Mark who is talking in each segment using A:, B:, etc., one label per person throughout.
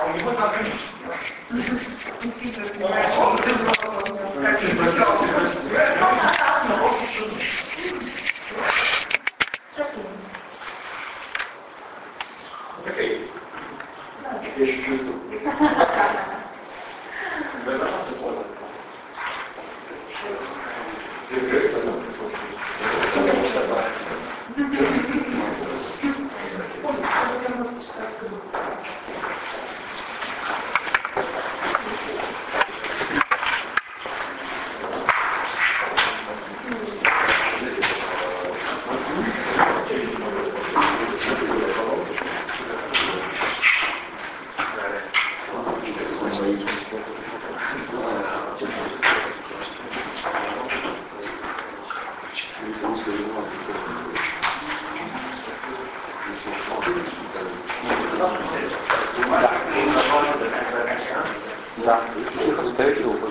A: он не будет ограничен. Окей. Я еще чувствую.
B: Да, тихо вставить его.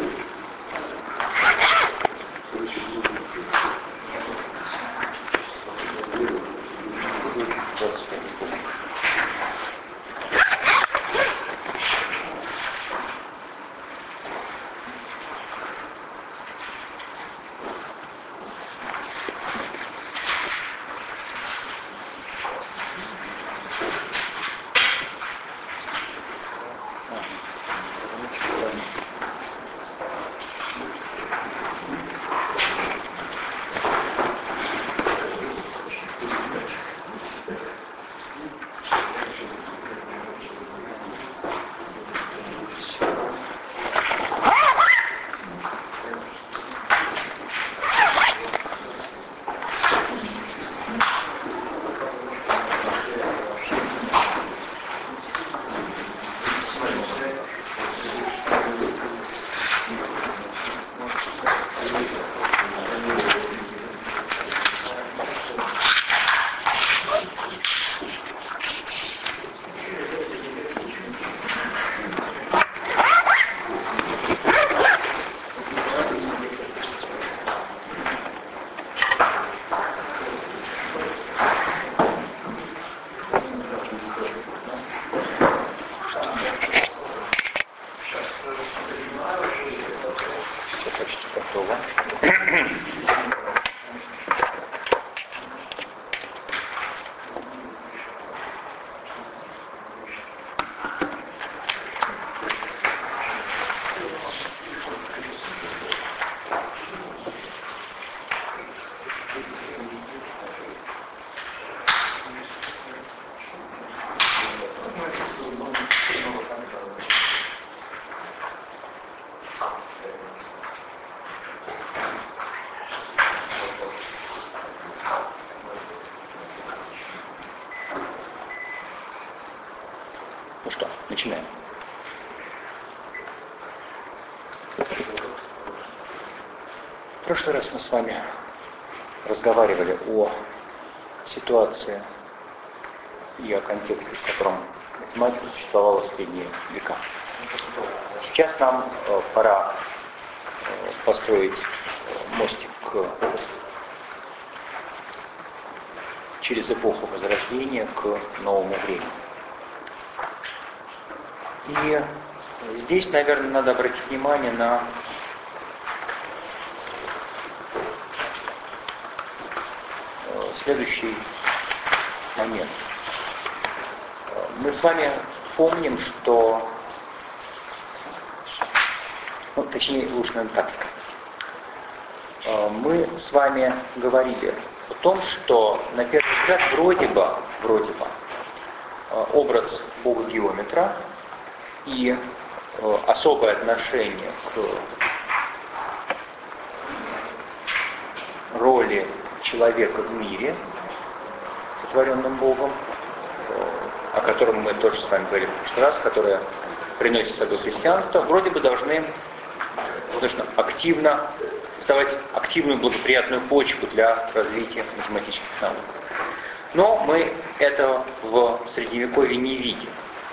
B: Ну что, начинаем. В прошлый раз мы с вами разговаривали о ситуации и о контексте, в котором математика существовала в средние века. Сейчас нам пора построить мостик через эпоху Возрождения к новому времени. И здесь, наверное, надо обратить внимание на следующий момент. Мы с вами помним, что, точнее, лучше, наверное, так сказать. Мы с вами говорили о том, что, на первый взгляд, вроде бы, образ Бога-геометра и особое отношение к роли человека в мире, сотворенным Богом, о котором мы тоже с вами говорили в прошлый раз, которое приносит с собой христианство, вроде бы должны активно создавать активную благоприятную почву для развития математических наук. Но мы этого в Средневековье не видим.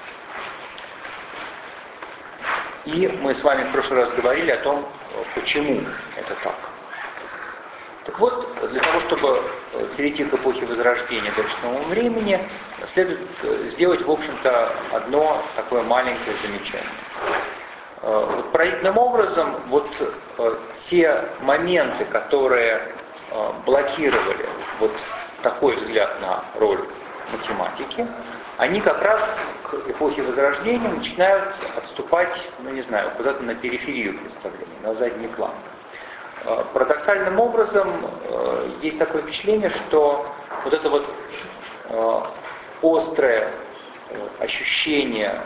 B: И мы с вами в прошлый раз говорили о том, почему это так. Так вот, для того, чтобы перейти к эпохе Возрождения, дальше к новому времени, следует сделать, в общем-то, одно такое маленькое замечание. Вот поразительным образом, вот те моменты, которые блокировали вот такой взгляд на роль математики, они как раз к эпохе Возрождения начинают отступать, ну не знаю, куда-то на периферию представления, на задний план. Парадоксальным образом есть такое впечатление, что вот это вот острое ощущение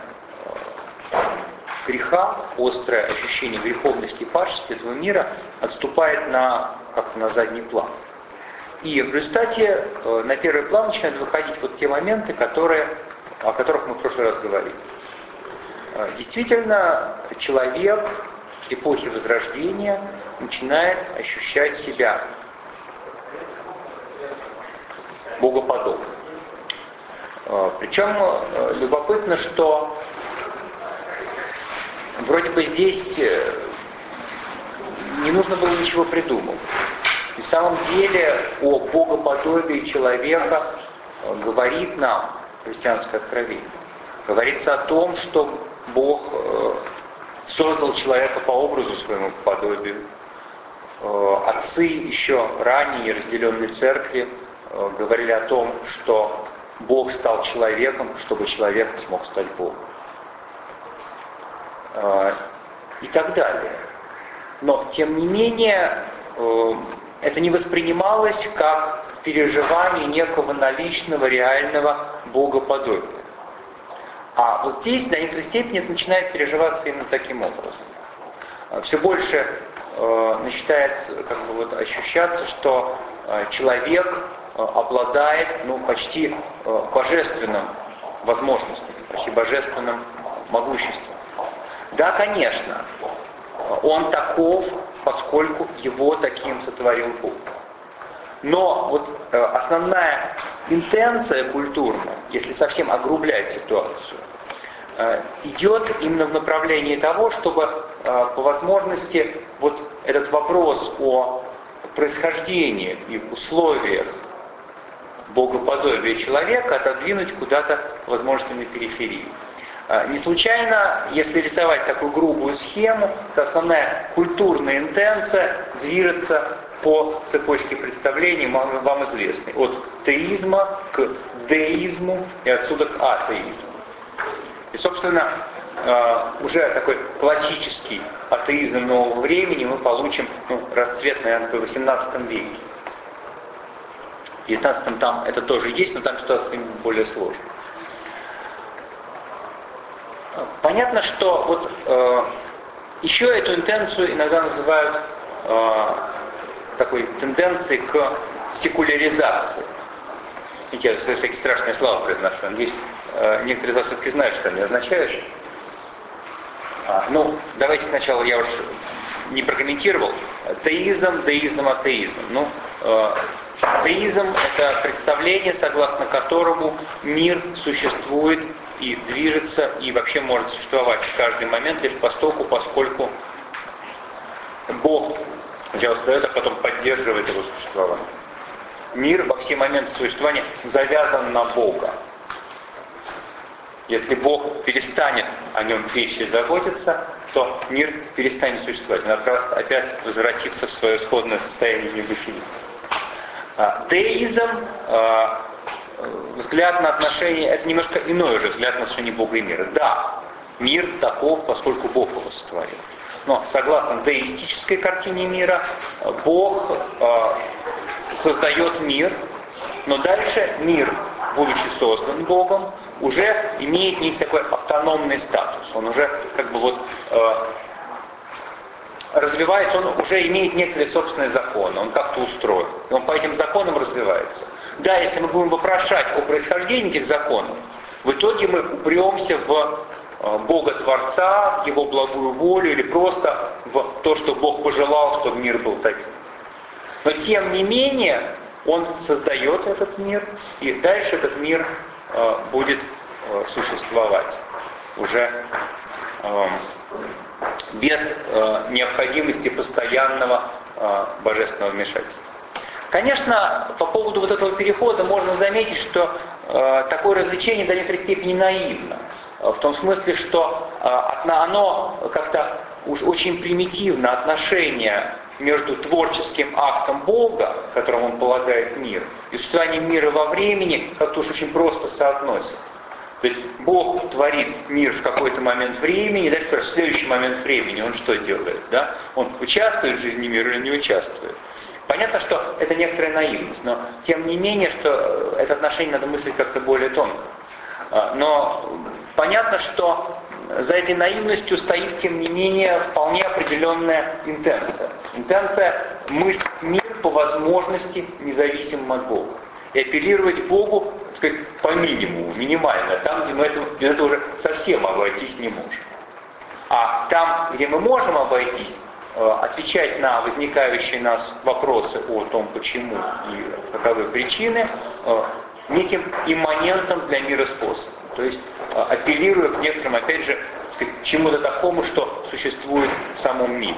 B: греха, острое ощущение греховности и падшести этого мира отступает как-то на задний план. И в результате на первый план начинают выходить вот те моменты, о которых мы в прошлый раз говорили. Действительно, человек эпохи Возрождения начинает ощущать себя богоподобным. Причем любопытно, что вроде бы здесь не нужно было ничего придумывать. На самом деле о богоподобии человека говорит нам христианское откровение. Говорится о том, что Бог создал человека по образу своему, по подобию. Отцы еще ранее, разделенные церкви, говорили о том, что Бог стал человеком, чтобы человек смог стать Богом. И так далее. Но, тем не менее, это не воспринималось как переживание некого наличного, реального богоподобия. А вот здесь, на некоторой степени, это начинает переживаться именно таким образом. Все больше начинает ощущаться, что человек обладает почти божественным возможностями, почти божественным могуществом. Да, конечно, он таков, поскольку его таким сотворил Бог. Но вот основная интенция культурная, если совсем огрублять ситуацию, идет именно в направлении того, чтобы по возможности вот этот вопрос о происхождении и условиях богоподобия человека отодвинуть куда-то, возможно, на периферию. Не случайно, если рисовать такую грубую схему, то основная культурная интенция движется по цепочке представлений, вам известной, от теизма к деизму и отсюда к атеизму. И, собственно, уже такой классический атеизм нового времени мы получим расцвет, наверное, в XVIII веке. В XIX там это тоже есть, но там ситуация более сложная. Понятно, что вот еще эту интенцию иногда называют такой тенденцией к секуляризации. Я всякие страшные слова произношу. Надеюсь, некоторые из вас все-таки знают, что они означают. Давайте сначала я уж не прокомментировал. Теизм, деизм, атеизм. Теизм — это представление, согласно которому мир существует и движется, и вообще может существовать в каждый момент лишь поскольку Бог сначала создает, а потом поддерживает его существование. Мир во все моменты существования завязан на Бога. Если Бог перестанет о нем вещи заботиться, то мир перестанет существовать. Надо опять возвратиться в свое исходное состояние небытия. Деизм, взгляд на отношения, это немножко иной уже взгляд на отношения Бога и мира. Да, мир таков, поскольку Бог его сотворил. Но согласно деистической картине мира, Бог создает мир, но дальше мир, будучи создан Богом, уже имеет некий такой автономный статус. Он уже развивается, он уже имеет некоторые собственные законы, он как-то устроен. И он по этим законам развивается. Да, если мы будем вопрошать о происхождении этих законов, в итоге мы упремся в Бога-творца, в его благую волю или просто в то, что Бог пожелал, чтобы мир был таким. Но тем не менее, он создает этот мир, и дальше этот мир будет существовать уже без необходимости постоянного божественного вмешательства. Конечно, по поводу вот этого перехода можно заметить, что такое развлечение до некоторой степени наивно. В том смысле, что оно как-то уж очень примитивно, отношение между творческим актом Бога, которым он полагает мир, и существованием мира во времени как-то уж очень просто соотносит. То есть Бог творит мир в какой-то момент времени, и дальше в следующий момент времени он что делает? Да? Он участвует в жизни мира или не участвует? Понятно, что это некоторая наивность, но тем не менее, что это отношение надо мыслить как-то более тонко. Но понятно, что за этой наивностью стоит, тем не менее, вполне определенная интенция. Интенция мыслить мир по возможности независимым от Бога. И апеллировать к Богу, так сказать, по минимуму, минимально, там, где мы без этого уже совсем обойтись не можем. А там, где мы можем обойтись, отвечать на возникающие у нас вопросы о том, почему и каковы причины, неким имманентом для мира способом. То есть апеллируя к некоторым, опять же, чему-то такому, что существует в самом мире.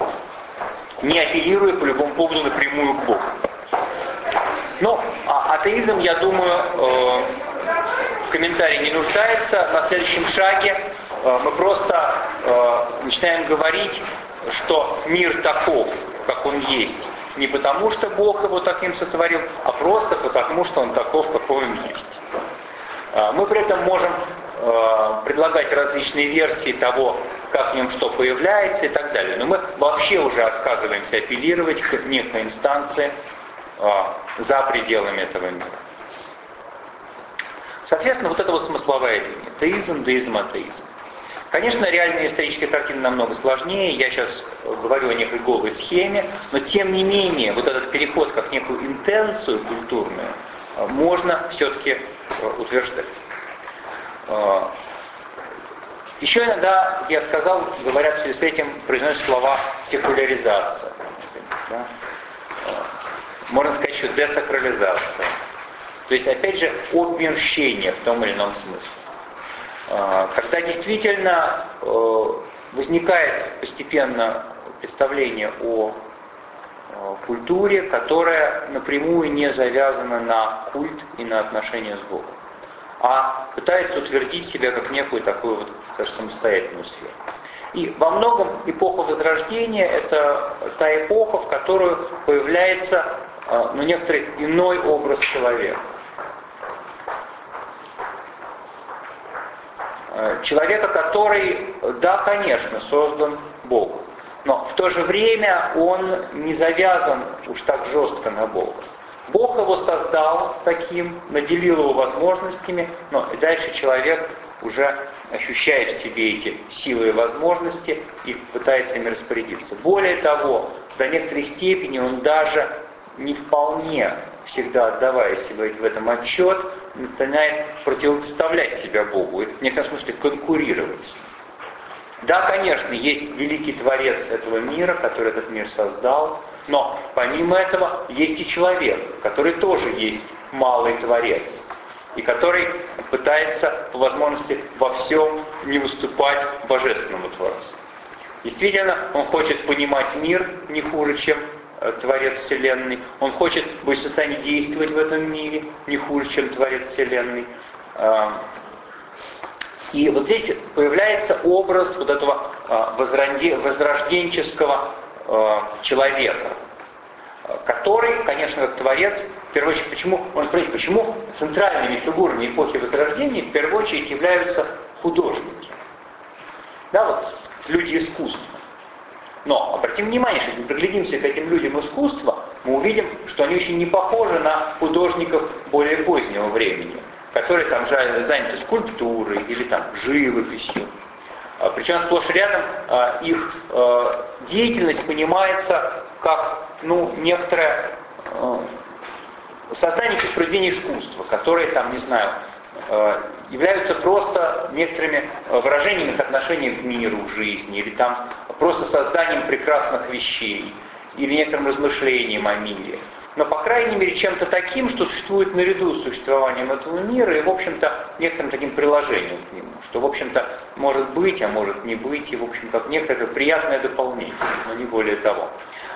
B: Не апеллируя по любому поводу напрямую к Богу. Но атеизм, я думаю, в комментарии не нуждается. На следующем шаге мы просто начинаем говорить, что мир таков, как он есть, не потому, что Бог его таким сотворил, а просто потому, что он таков, какой он есть. Мы при этом можем предлагать различные версии того, как в нем что появляется и так далее. Но мы вообще уже отказываемся апеллировать к некой инстанции за пределами этого мира. Соответственно, вот это вот смысловая линия. Теизм, деизм, атеизм. Конечно, реальная историческая картина намного сложнее, я сейчас говорю о некой голой схеме, но тем не менее, вот этот переход как некую интенцию культурную можно все-таки утверждать. Еще иногда, как я сказал, говорят в связи с этим, произносят слова секуляризация. Да? Можно сказать еще десакрализация. То есть, опять же, обмерщение в том или ином смысле. Когда действительно возникает постепенно представление о культуре, которая напрямую не завязана на культ и на отношения с Богом, а пытается утвердить себя как некую такую вот, скажем, самостоятельную сферу. И во многом эпоха Возрождения — это та эпоха, в которую появляется некоторый иной образ человека. Человека, который, да, конечно, создан Богом, но в то же время он не завязан уж так жестко на Бога. Бог его создал таким, наделил его возможностями, но и дальше человек уже ощущает в себе эти силы и возможности и пытается ими распорядиться. Более того, до некоторой степени он даже не вполне всегда отдавая себе в этом отчет, начинает противопоставлять себя Богу и в некотором смысле конкурировать. Да, конечно, есть великий Творец этого мира, который этот мир создал, но помимо этого есть и человек, который тоже есть малый Творец, и который пытается по возможности во всем не уступать Божественному Творцу. Действительно, он хочет понимать мир не хуже, чем Творец Вселенной. Он хочет быть в состоянии действовать в этом мире не хуже, чем Творец Вселенной. И вот здесь появляется образ вот этого возрожденческого человека, который, конечно, как Творец, в первую очередь, почему центральными фигурами эпохи Возрождения в первую очередь являются художники. Да, вот люди искусства. Но обратим внимание, что если мы приглядимся к этим людям искусства, мы увидим, что они очень не похожи на художников более позднего времени, которые там заняты скульптурой или там живописью. Причем сплошь и рядом их деятельность понимается как некоторое создание произведений искусства, которые там, не знаю, являются просто некоторыми выражениями их отношения к миру, к жизни, или там просто созданием прекрасных вещей, или некоторым размышлением о мире. Но, по крайней мере, чем-то таким, что существует наряду с существованием этого мира, и, в общем-то, некоторым таким приложением к нему, что, в общем-то, может быть, а может не быть, и, в общем, как некоторое приятное дополнение, но не более того.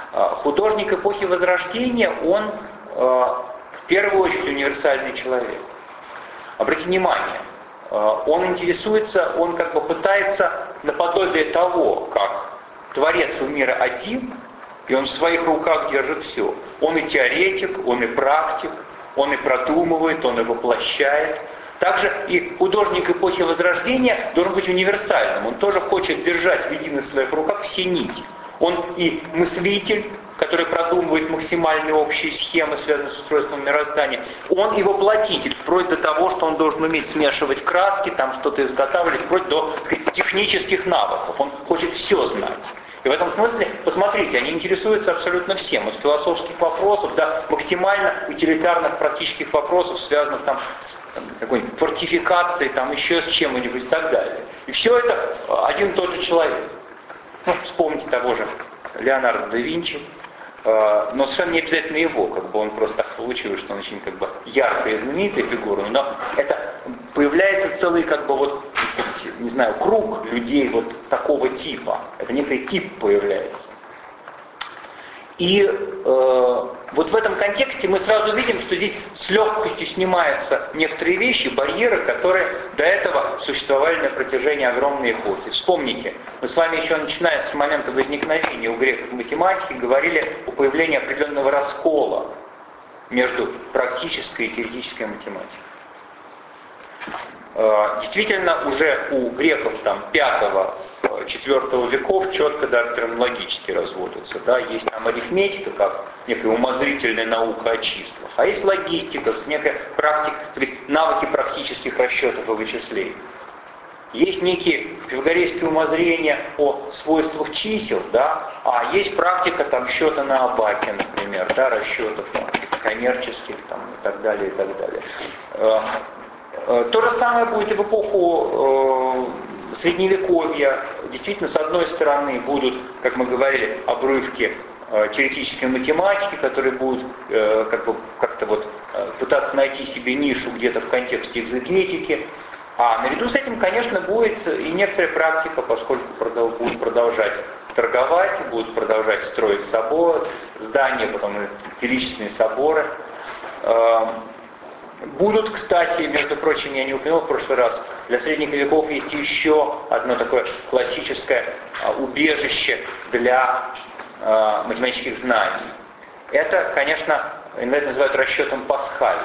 B: Художник эпохи Возрождения, он в первую очередь универсальный человек. Обратите внимание, он интересуется, он как бы пытается наподобие того, как Творец у мира один, и он в своих руках держит все. Он и теоретик, он и практик, он и продумывает, он и воплощает. Также и художник эпохи Возрождения должен быть универсальным. Он тоже хочет держать в единых своих руках все нити. Он и мыслитель, который продумывает максимальные общие схемы, связанные с устройством мироздания. Он и воплотитель, вплоть до того, что он должен уметь смешивать краски, там что-то изготавливать, вплоть до технических навыков. Он хочет все знать. И в этом смысле, посмотрите, они интересуются абсолютно всем. От философских вопросов до максимально утилитарных практических вопросов, связанных там с какой-нибудь фортификацией, там еще с чем-нибудь и так далее. И все это один и тот же человек. Ну, вспомните того же Леонардо да Винчи, но совершенно не обязательно его, как бы он просто так получилось, что он очень как бы яркая и знаменитая фигура, но это появляется целый как бы вот, не знаю, круг людей вот такого типа. Это некий тип появляется. И вот в этом контексте мы сразу видим, что здесь с легкостью снимаются некоторые вещи, барьеры, которые до этого существовали на протяжении огромной эпохи. Вспомните, мы с вами еще начиная с момента возникновения у греков математики говорили о появлении определенного раскола между практической и теоретической математикой. Действительно, уже у греков там 5-4 веков четко даже терминологически разводятся. Да? Есть там арифметика, как некая умозрительная наука о числах, а есть логистика, как некая практика, то есть навыки практических расчетов и вычислений. Есть некие пифагорейские умозрения о свойствах чисел, да? А есть практика там счета на абаке, например, да, расчетов коммерческих там, и так далее, и так далее. То же самое будет и в эпоху Средневековья. Действительно, с одной стороны будут, как мы говорили, обрывки теоретической математики, которые будут как-то вот пытаться найти себе нишу где-то в контексте экзегетики. А наряду с этим, конечно, будет и некоторая практика, поскольку будут продолжать торговать, будут продолжать строить соборы, здания, потом и величественные соборы. Будут, кстати, между прочим, я не упомянул в прошлый раз, для средних веков есть еще одно такое классическое убежище для математических знаний. Это, конечно, иногда это называют расчетом Пасхали.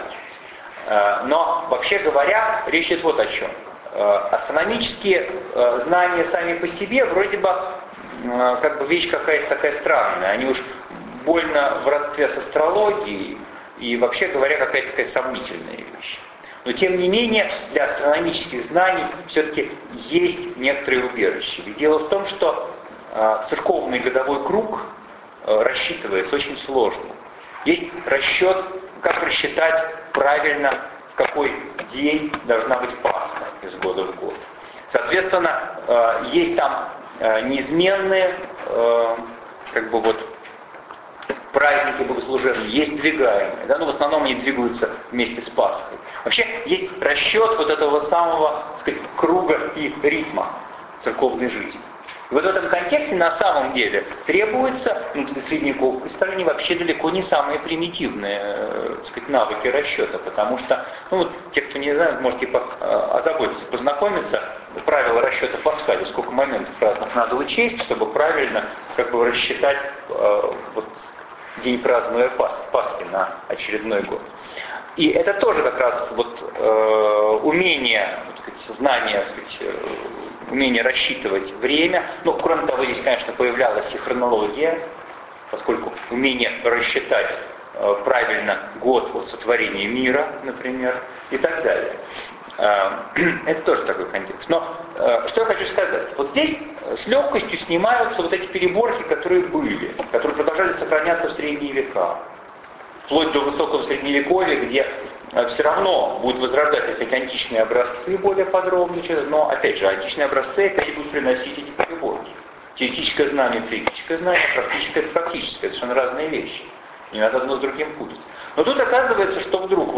B: Но, вообще говоря, речь идет вот о чем. Астрономические знания сами по себе вроде бы как бы вещь какая-то такая странная. Они уж больно в родстве с астрологией, и вообще говоря, какая-то такая сомнительная вещь. Но тем не менее, для астрономических знаний все-таки есть некоторые убежища. Ведь дело в том, что церковный годовой круг рассчитывается очень сложно. Есть расчет, как рассчитать правильно, в какой день должна быть Пасха из года в год. Соответственно, есть там неизменные как бы вот праздники богослужебные, есть двигаемые, да, но в основном они двигаются вместе с Пасхой. Вообще есть расчет вот этого самого, так сказать, круга и ритма церковной жизни. И вот в этом контексте на самом деле требуется, для средневековых представлений вообще далеко не самые примитивные, так сказать, навыки расчета, потому что, вот, те, кто не знает, можете озаботиться, познакомиться, правила расчета Пасхали, сколько моментов разных надо учесть, чтобы правильно как бы рассчитать вот, день празднуя Пасхи на очередной год. И это тоже как раз вот умение, так сказать, знание, так сказать, умение рассчитывать время. Ну, кроме того, здесь, конечно, появлялась и хронология, поскольку умение рассчитать правильно год от сотворения мира, например, и так далее. Это тоже такой контекст. Но что я хочу сказать? Вот здесь с легкостью снимаются вот эти переборки, которые были, которые продолжали сохраняться в средние века. Вплоть до высокого средневековья, где все равно будут возрождать опять античные образцы более подробно, но опять же, античные образцы опять будут приносить эти переборки. Теоретическое знание, практическое это практическое, совершенно разные вещи. Не надо одно с другим путать. Но тут оказывается, что вдруг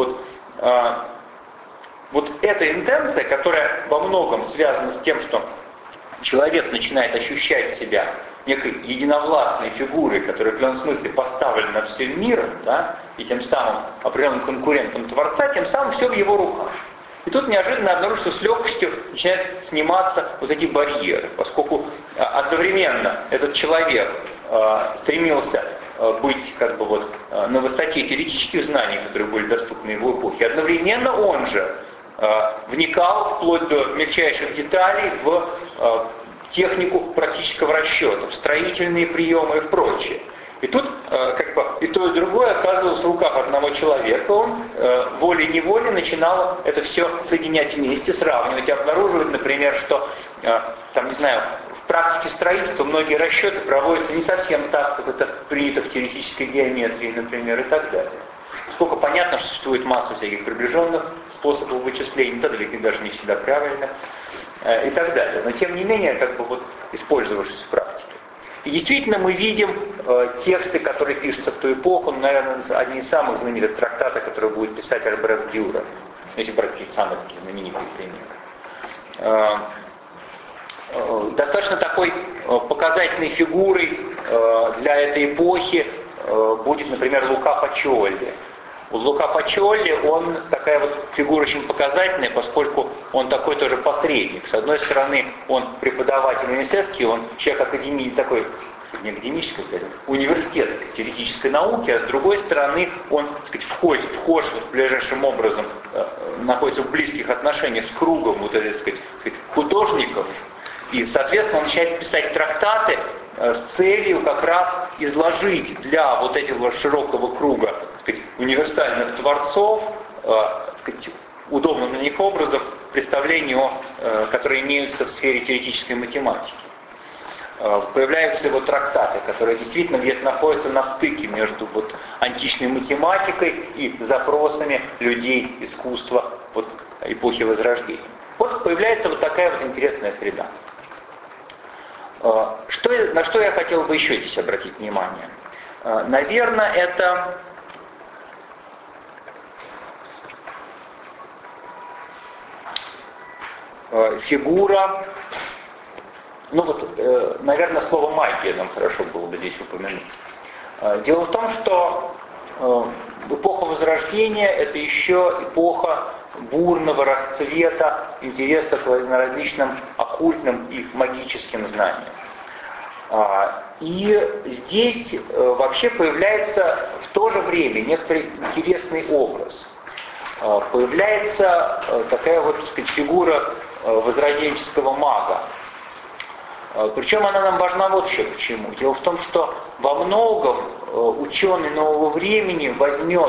B: вот эта интенция, которая во многом связана с тем, что человек начинает ощущать себя некой единовластной фигурой, которая в определенном смысле поставлена над всем миром, да, и тем самым определенным конкурентом Творца, тем самым все в его руках. И тут неожиданно обнаружится, что с легкостью начинают сниматься вот эти барьеры, поскольку одновременно этот человек стремился быть как бы вот на высоте теоретических знаний, которые были доступны его эпохе. Одновременно он же вникал вплоть до мельчайших деталей в технику практического расчета, в строительные приемы и в прочее. И тут как бы и то, и другое оказывалось в руках одного человека. Он волей-неволей начинал это все соединять вместе, сравнивать и обнаруживать, например, что там, не знаю, в практике строительства многие расчеты проводятся не совсем так, как это принято в теоретической геометрии, например, и так далее. Сколько понятно, что существует масса всяких приближенных способов вычислений, то далеко даже не всегда правильно, и так далее. Но тем не менее, как бы вот использовавшись в практике. И действительно мы видим тексты, которые пишутся в ту эпоху, наверное, одни из самых знаменитых трактатов, которые будет писать Альбрехт Дюрер, если брать какие-то самые такие знаменитые примеры. Достаточно такой показательной фигурой для этой эпохи будет, например, Лука Пачиолли. Лука Пачиолли, он такая вот фигура очень показательная, поскольку он такой тоже посредник. С одной стороны, он преподаватель университетский, он человек такой, не академической, университетской, теоретической науки, а с другой стороны, он, так сказать, вхож ближайшим образом, находится в близких отношениях с кругом вот этих, так сказать, художников, и, соответственно, он начинает писать трактаты с целью как раз изложить для вот этого широкого круга, так сказать, универсальных творцов, так сказать, удобных для них образов, представления, которые имеются в сфере теоретической математики. Появляются его трактаты, которые действительно где-то находятся на стыке между вот античной математикой и запросами людей искусства вот эпохи Возрождения. Вот появляется вот такая вот интересная среда. На что я хотел бы еще здесь обратить внимание? Наверное, это фигура, наверное, слово магия нам хорошо было бы здесь упомянуть. Дело в том, что эпоха Возрождения — это еще эпоха бурного расцвета интереса к различным оккультным и магическим знаниям. И здесь вообще появляется в то же время некоторый интересный образ. Появляется такая вот, так сказать, фигура возрожденческого мага. Причем она нам важна вот еще почему. Дело в том, что во многом ученый нового времени возьмет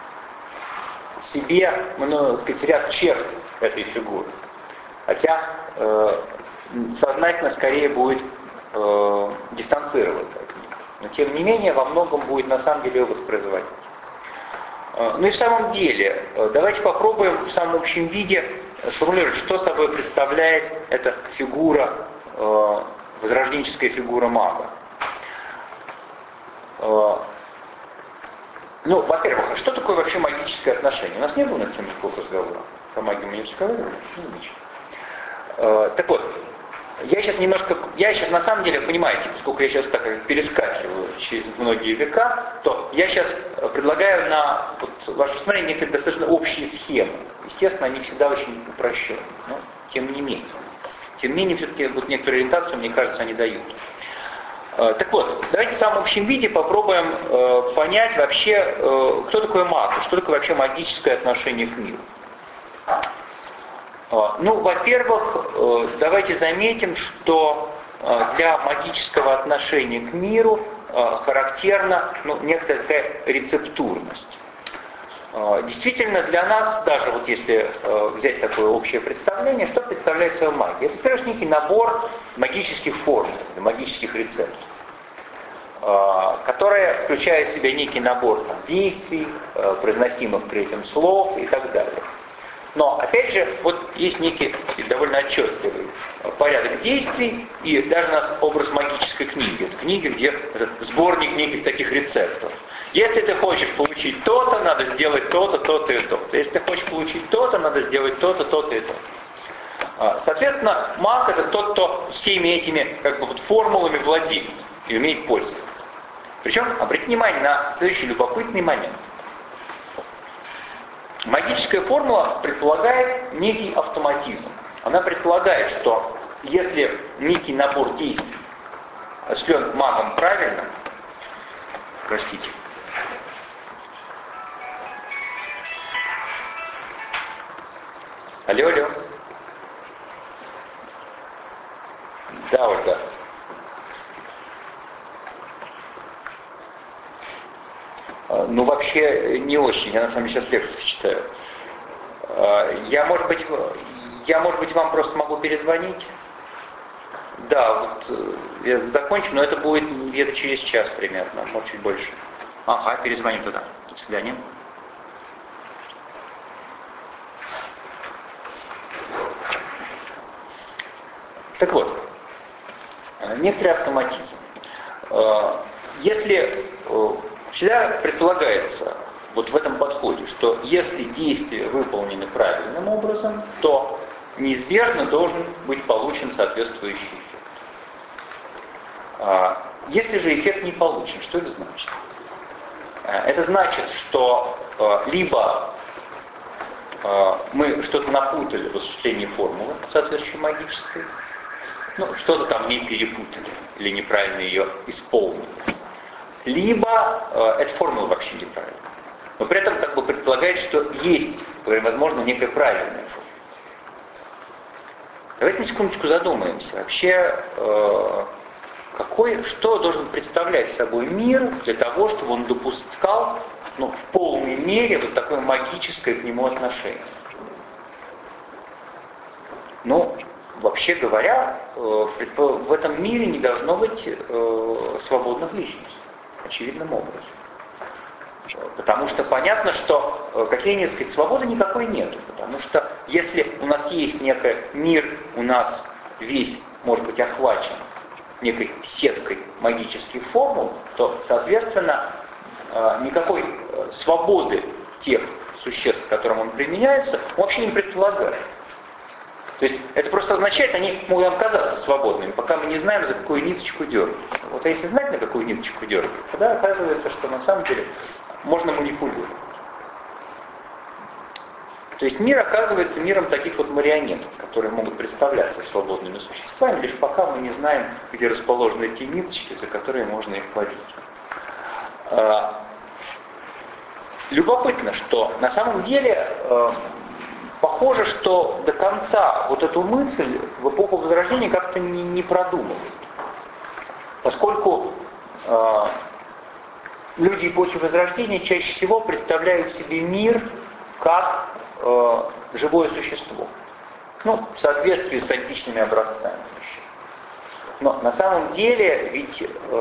B: себе, так сказать, ряд черт этой фигуры. Хотя сознательно скорее будет дистанцироваться от них. Но тем не менее, во многом будет на самом деле ее воспроизводить. Ну и в самом деле, давайте попробуем в самом общем виде сформулировать, что собой представляет эта фигура, возрожденческая фигура мага. Ну, во-первых, что такое вообще магическое отношение? У нас не было над тем никакого разговора. Про магию мы не разговаривали? Так вот, я сейчас на самом деле, понимаете, поскольку я сейчас так перескакиваю через многие века, то я сейчас предлагаю на ваше рассмотрение некие достаточно общие схемы. Естественно, они всегда очень упрощены, но тем не менее. Тем не менее, все-таки вот некоторую ориентацию, мне кажется, они дают. Так вот, давайте в самом общем виде попробуем понять вообще, кто такой маг, что такое вообще магическое отношение к миру. Ну, во-первых, давайте заметим, что для магического отношения к миру характерна некоторая такая рецептурность. Действительно, для нас, даже вот если взять такое общее представление, что представляет собой магия? Это, прежде всего, некий набор магических формул, магических рецептов, которые включают в себя некий набор действий, произносимых при этом слов и так далее. Но, опять же, вот есть некий довольно отчетливый порядок действий, и даже у нас образ магической книги. Это книга, где это сборник неких таких рецептов. Если ты хочешь получить то-то, надо сделать то-то, то-то и то-то. Если ты хочешь получить то-то, надо сделать то-то, то-то и то-то. Соответственно, маг — это тот, кто всеми этими формулами владеет и умеет пользоваться. Причем, обратите внимание на следующий любопытный момент. Магическая формула предполагает некий автоматизм. Она предполагает, что если некий набор действий осуществлен магом правильно, простите, алло. Да, Ольга. Ну, вообще, не очень. Я, на самом деле, сейчас лекцию читаю. Я, может быть, вам просто могу перезвонить. Да, вот я закончу, но это будет где-то через час примерно, может, чуть больше. Ага, перезвоним туда. До свидания. Так вот, некоторый автоматизм. Если всегда предполагается вот в этом подходе, что если действия выполнены правильным образом, то неизбежно должен быть получен соответствующий эффект. Если же эффект не получен, что это значит? Это значит, что либо мы что-то напутали в осуществлении формулы, соответствующей магической, что-то там не перепутали или неправильно ее исполнили. Либо эта формула вообще неправильна. Но при этом предполагает, что есть, возможно, некая правильная формула. Давайте на секундочку задумаемся. Вообще, что должен представлять собой мир для того, чтобы он допускал в полной мере вот такое магическое к нему отношение? Вообще говоря, в этом мире не должно быть свободных личностей, очевидным образом. Потому что понятно, что какие-нибудь свободы никакой нет. Потому что если у нас есть некий мир, у нас весь может быть охвачен некой сеткой магических формул, то, соответственно, никакой свободы тех существ, к которым он применяется, он вообще не предполагает. То есть это просто означает, они могут нам казаться свободными, пока мы не знаем, за какую ниточку дергать. Вот если знать, на какую ниточку дергать, тогда оказывается, что на самом деле можно манипулировать. То есть мир оказывается миром таких марионеток, которые могут представляться свободными существами, лишь пока мы не знаем, где расположены эти ниточки, за которые можно их ловить. Любопытно, что на самом деле похоже, что до конца вот эту мысль в эпоху Возрождения как-то не продумывают. Поскольку люди эпохи Возрождения чаще всего представляют себе мир как живое существо. В соответствии с античными образцами. Но на самом деле ведь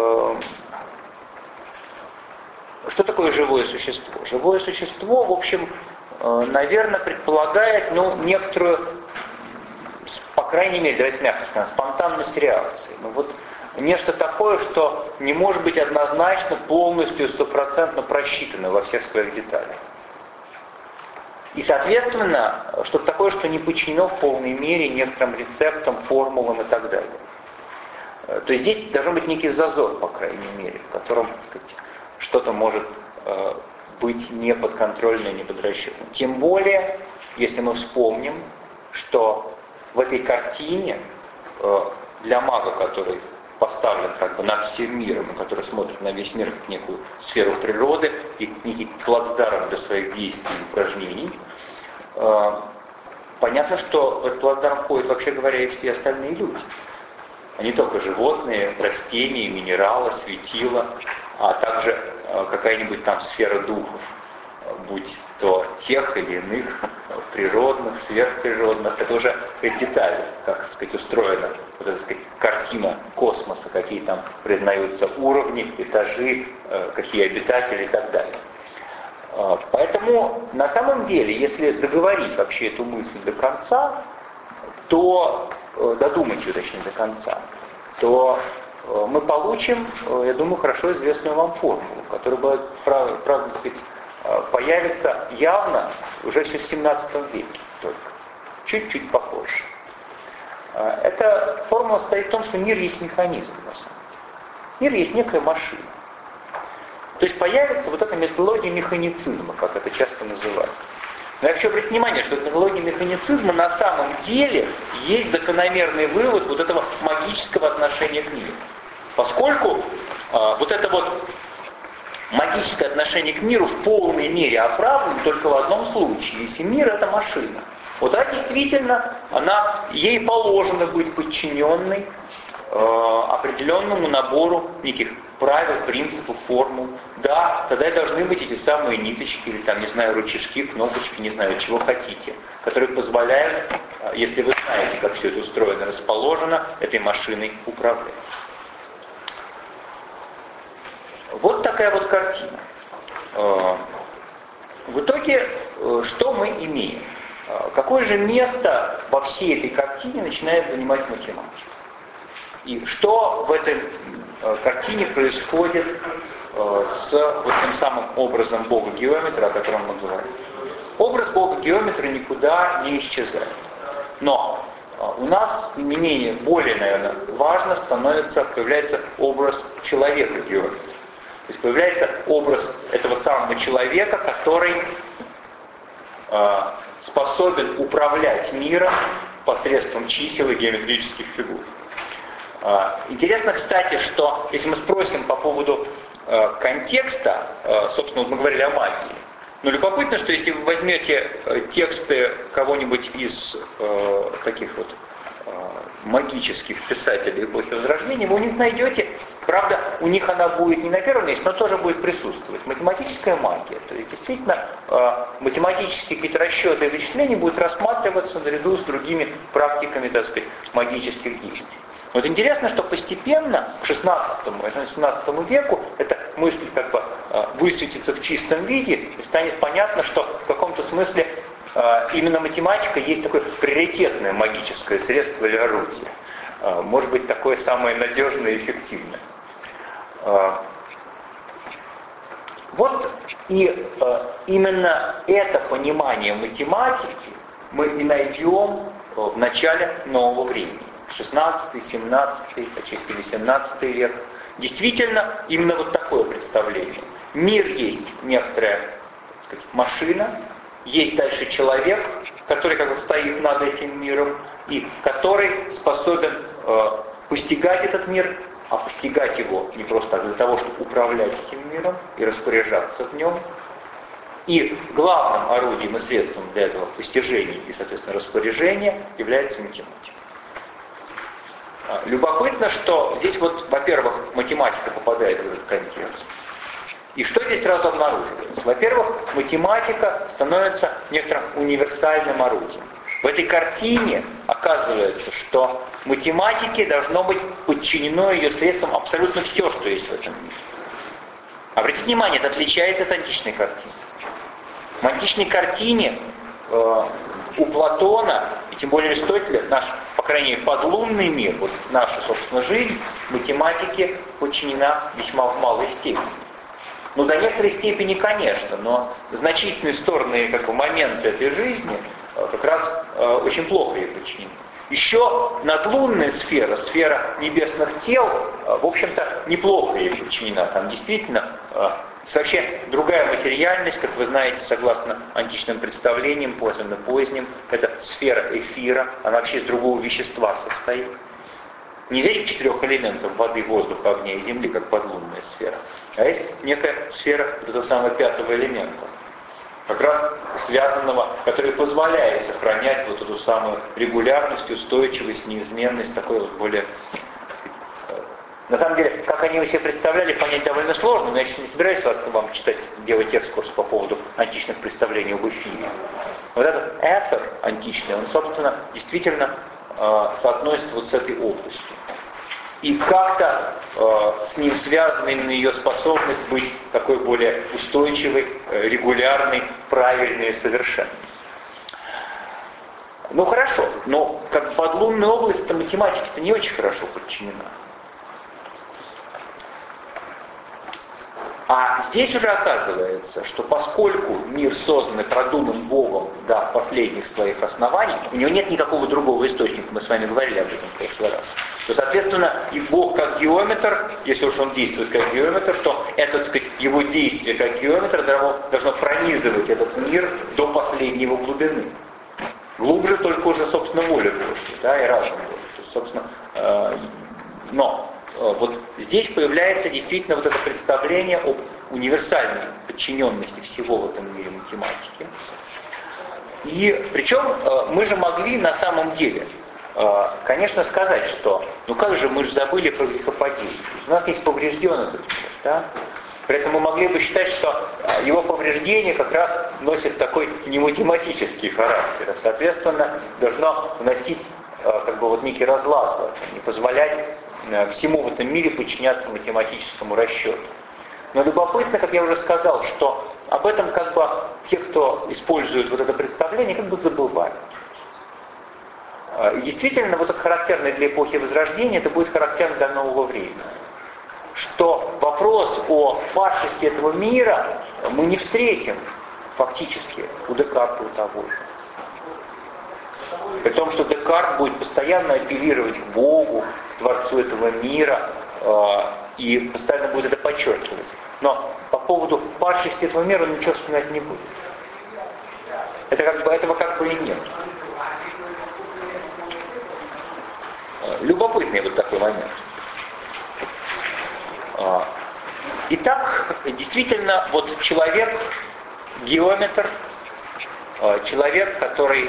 B: что такое живое существо? Живое существо, в общем, наверное, предполагает некоторую, по крайней мере, давайте мягко скажем, спонтанность реакции. Нечто такое, что не может быть однозначно, полностью, стопроцентно просчитано во всех своих деталях. И, соответственно, что-то такое, что не подчинено в полной мере некоторым рецептам, формулам и так далее. То есть здесь должен быть некий зазор, по крайней мере, в котором, что-то может быть неподконтрольно, не под расчетом. Тем более, если мы вспомним, что в этой картине для мага, который поставлен над всем миром, и который смотрит на весь мир как некую сферу природы и некий плацдарм для своих действий и упражнений, понятно, что в этот плацдарм входят, вообще говоря, и все остальные люди. А не только животные, растения, минералы, светила, а также какая-нибудь там сфера духов, будь то тех или иных природных, сверхприродных. Это уже детали, как устроена вот эта картина космоса, какие там признаются уровни, этажи, какие обитатели и так далее. Поэтому на самом деле, если договорить вообще эту мысль до конца, то додумать ее, точнее, до конца, то мы получим, я думаю, хорошо известную вам формулу, которая, правда сказать, появится явно уже все в 17 веке только, чуть-чуть попозже. Эта формула состоит в том, что мир есть механизм, на самом деле. Мир есть некая машина. То есть появится вот эта методология механицизма, как это часто называют. Но я хочу обратить внимание, что методология механицизма на самом деле есть закономерный вывод вот этого магического отношения к миру. Поскольку вот это вот магическое отношение к миру в полной мере оправдано только в одном случае, если мир это машина. Вот она действительно, ей положено быть подчиненной определенному набору неких правил, принципов, формул. Да, тогда и должны быть эти самые ниточки, или там, не знаю, рычажки, кнопочки, не знаю, чего хотите, которые позволяют, если вы знаете, как все это устроено, расположено, этой машиной управлять. Вот такая вот картина. В итоге, что мы имеем? Какое же место во всей этой картине начинает занимать математика? И что в этой картине происходит с вот тем самым образом Бога-геометра, о котором мы говорим? Образ Бога-геометра никуда не исчезает. Но у нас не менее, более, наверное, важно появляется образ человека-геометра. То есть появляется образ этого самого человека, который способен управлять миром посредством чисел и геометрических фигур. Интересно, кстати, что если мы спросим по поводу контекста, собственно, вот мы говорили о магии, но любопытно, что если вы возьмете тексты кого-нибудь из таких вот магических писателей эпохи Возрождения, вы у них найдете, правда, у них она будет не на первом месте, но тоже будет присутствовать. Математическая магия. То есть действительно математические какие-то расчеты и вычисления будут рассматриваться наряду с другими практиками, так сказать, магических действий. Вот интересно, что постепенно к XVI и XVII веку эта мысль как бы высветится в чистом виде, и станет понятно, что в каком-то смысле именно математика есть такое приоритетное магическое средство или орудие. Может быть, такое самое надежное и эффективное. Вот и именно это понимание математики мы и найдем в начале нового времени. 16, 17, отчасти 18 век. Действительно, именно вот такое представление. Мир есть некоторая, так сказать, машина, есть дальше человек, который как бы стоит над этим миром, и который способен постигать этот мир, а постигать его не просто так, для того, чтобы управлять этим миром и распоряжаться в нем. И главным орудием и средством для этого постижения и, соответственно, распоряжения является математика. Любопытно, что здесь вот, во-первых, математика попадает в этот контекст. И что здесь сразу обнаруживается? Во-первых, математика становится некоторым универсальным орудием. В этой картине оказывается, что математике должно быть подчинено ее средством абсолютно все, что есть в этом мире. Обратите внимание, это отличается от античной картины. В античной картине у Платона, и тем более Аристотеля, наш, по крайней мере, подлунный мир, вот наша, собственно, жизнь, математике подчинена весьма в малой степени. Ну, до некоторой степени, конечно, но значительные стороны, как бы, моменты этой жизни как раз очень плохо ей подчинены. Еще надлунная сфера, сфера небесных тел, в общем-то, неплохо ей подчинена. Там действительно вообще другая материальность, как вы знаете, согласно античным представлениям, поздним, это сфера эфира, она вообще из другого вещества состоит. Не из этих 4 элементов воды, воздуха, огня и земли, как подлунная сфера, а есть некая сфера вот этого самого 5-го элемента, как раз связанного, который позволяет сохранять вот эту самую регулярность, устойчивость, неизменность, такой вот более... На самом деле, как они его себе представляли, понять довольно сложно, но я сейчас не собираюсь вам читать, делать экскурс по поводу античных представлений об эфире. Вот этот эфир античный, он, собственно, действительно соотносится вот с этой областью. И как-то с ним связана именно ее способность быть такой более устойчивой, регулярной, правильной и совершенной. Ну хорошо, но как подлунная область, то математика-то не очень хорошо подчинена. А здесь уже оказывается, что поскольку мир создан и продуман Богом до последних своих оснований, у него нет никакого другого источника, мы с вами говорили об этом в прошлый раз, то, соответственно, и Бог как геометр, если уж он действует как геометр, то это, так сказать, его действие как геометр должно пронизывать этот мир до последней его глубины. Глубже только уже, собственно, воля Божья, да, и разум Божий. То есть, собственно, но вот здесь появляется действительно вот это представление об универсальной подчиненности всего в этом мире математики. И причем мы же могли на самом деле, конечно, сказать, что ну как же, мы же забыли про грехопадение. У нас есть поврежден этот мир, да? При этом мы могли бы считать, что его повреждение как раз носит такой не математический характер, а, соответственно, должно вносить как бы вот некий разлад в этом, не позволять всему в этом мире подчиняться математическому расчету. Но любопытно, как я уже сказал, что об этом как бы те, кто использует вот это представление, как бы забывают. И действительно, вот это характерно для эпохи Возрождения, это будет характерно для нового времени. Что вопрос о падшести этого мира мы не встретим фактически у Декарта, у того же. При том, что Декарт будет постоянно апеллировать к Богу, к Творцу этого мира, и постоянно будет это подчеркивать. Но по поводу падшести этого мира он ничего вспоминать не будет. Этого как бы и нет. Любопытный вот такой момент. Итак, действительно, вот человек, геометр, человек, который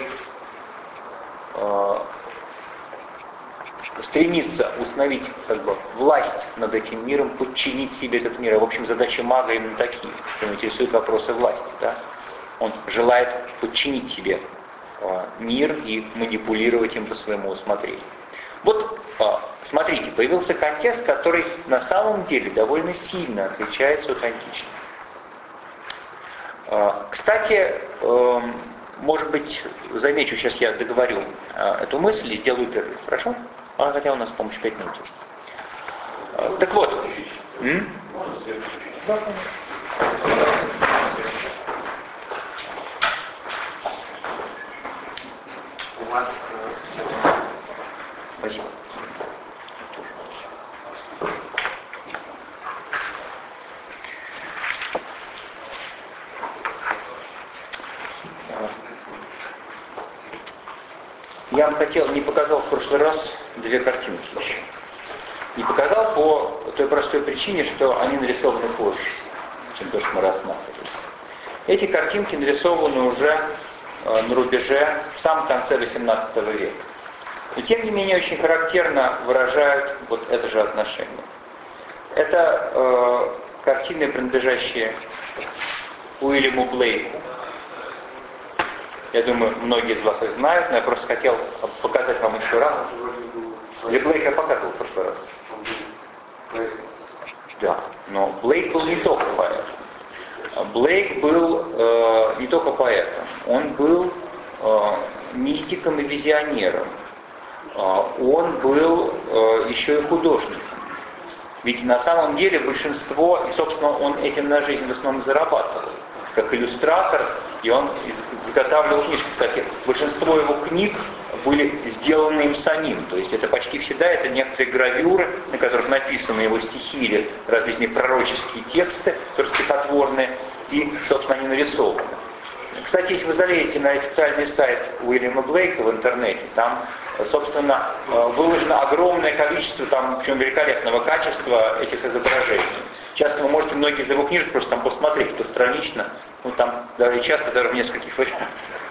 B: стремится установить как бы власть над этим миром, подчинить себе этот мир. В общем, задача мага именно такие, что интересуют вопросы власти. Да? Он желает подчинить себе мир и манипулировать им по своему усмотрению. Вот, смотрите, появился контекст, который на самом деле довольно сильно отличается от античного. Кстати, может быть, замечу, сейчас я договорю эту мысль и сделаю перерыв. Хорошо? Хотя у нас, по-моему, 5 минут есть. Так вот.
A: У вас
B: Спасибо. Я вам не показал в прошлый раз 2 картинки еще. Не показал по той простой причине, что они нарисованы позже, чем то, что мы рассматривали. Эти картинки нарисованы уже на рубеже в самом конце XVIII века. Но тем не менее очень характерно выражают вот это же отношение. Это картины, принадлежащие Уильяму Блейку. Я думаю, многие из вас их знают, но я просто хотел показать вам еще раз. Или Блейк я показывал в прошлый раз? Да, но Блейк был не только поэтом. Блейк был не только поэтом, он был мистиком и визионером. Он был еще и художником. Ведь на самом деле большинство, и собственно он этим на жизнь в основном зарабатывал, как иллюстратор, и он изготавливал книжки. Кстати, большинство его книг были сделаны им самим, то есть это почти всегда это некоторые гравюры, на которых написаны его стихи или различные пророческие тексты, которые стихотворные, и, собственно, они нарисованы. Кстати, если вы залезете на официальный сайт Уильяма Блейка в интернете, там, собственно, выложено огромное количество, там, причем великолепного качества этих изображений. Часто вы можете многие из его книжек просто там посмотреть постранично, ну там даже часто даже в нескольких вариантах.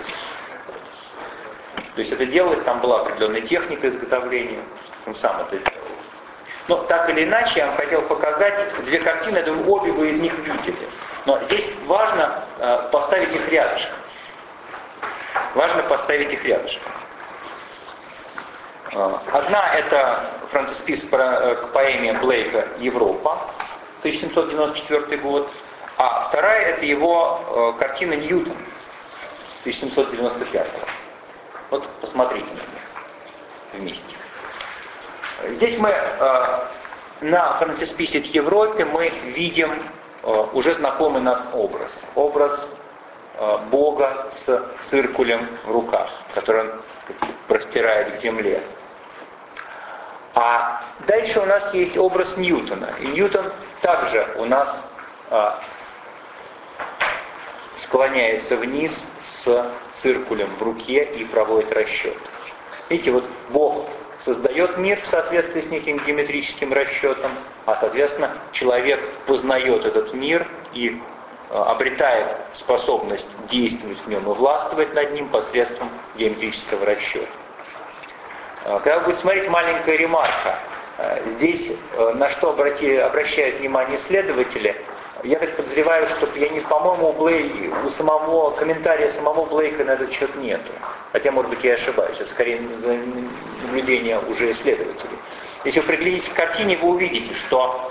B: То есть это делалось, там была определенная техника изготовления, он сам это делал. Но так или иначе, я вам хотел показать 2 картины, я думаю, обе вы из них видели. Но здесь важно поставить их рядышком. Важно поставить их рядышком. Одна это фронтиспис к поэме Блейка «Европа», 1794 год, а вторая это его картина «Ньютон», 1795. Вот посмотрите на них вместе. Здесь мы на фронтисписе к Европе мы видим уже знакомый нас образ. Образ Бога с циркулем в руках, который он, так сказать, простирает к земле. А дальше у нас есть образ Ньютона. И Ньютон также у нас склоняется вниз с циркулем в руке и проводит расчет. Видите, вот Бог создает мир в соответствии с неким геометрическим расчетом, а соответственно человек познает этот мир и обретает способность действовать в нем и властвовать над ним посредством геометрического расчета. Когда вы будете смотреть, маленькая ремарка. Здесь на что обращают внимание исследователи, я так подозреваю, что, по-моему, у самого комментария самого Блейка на этот счет нету. Хотя, может быть, я ошибаюсь. Это скорее наблюдение уже исследователей. Если вы приглядитесь к картине, вы увидите, что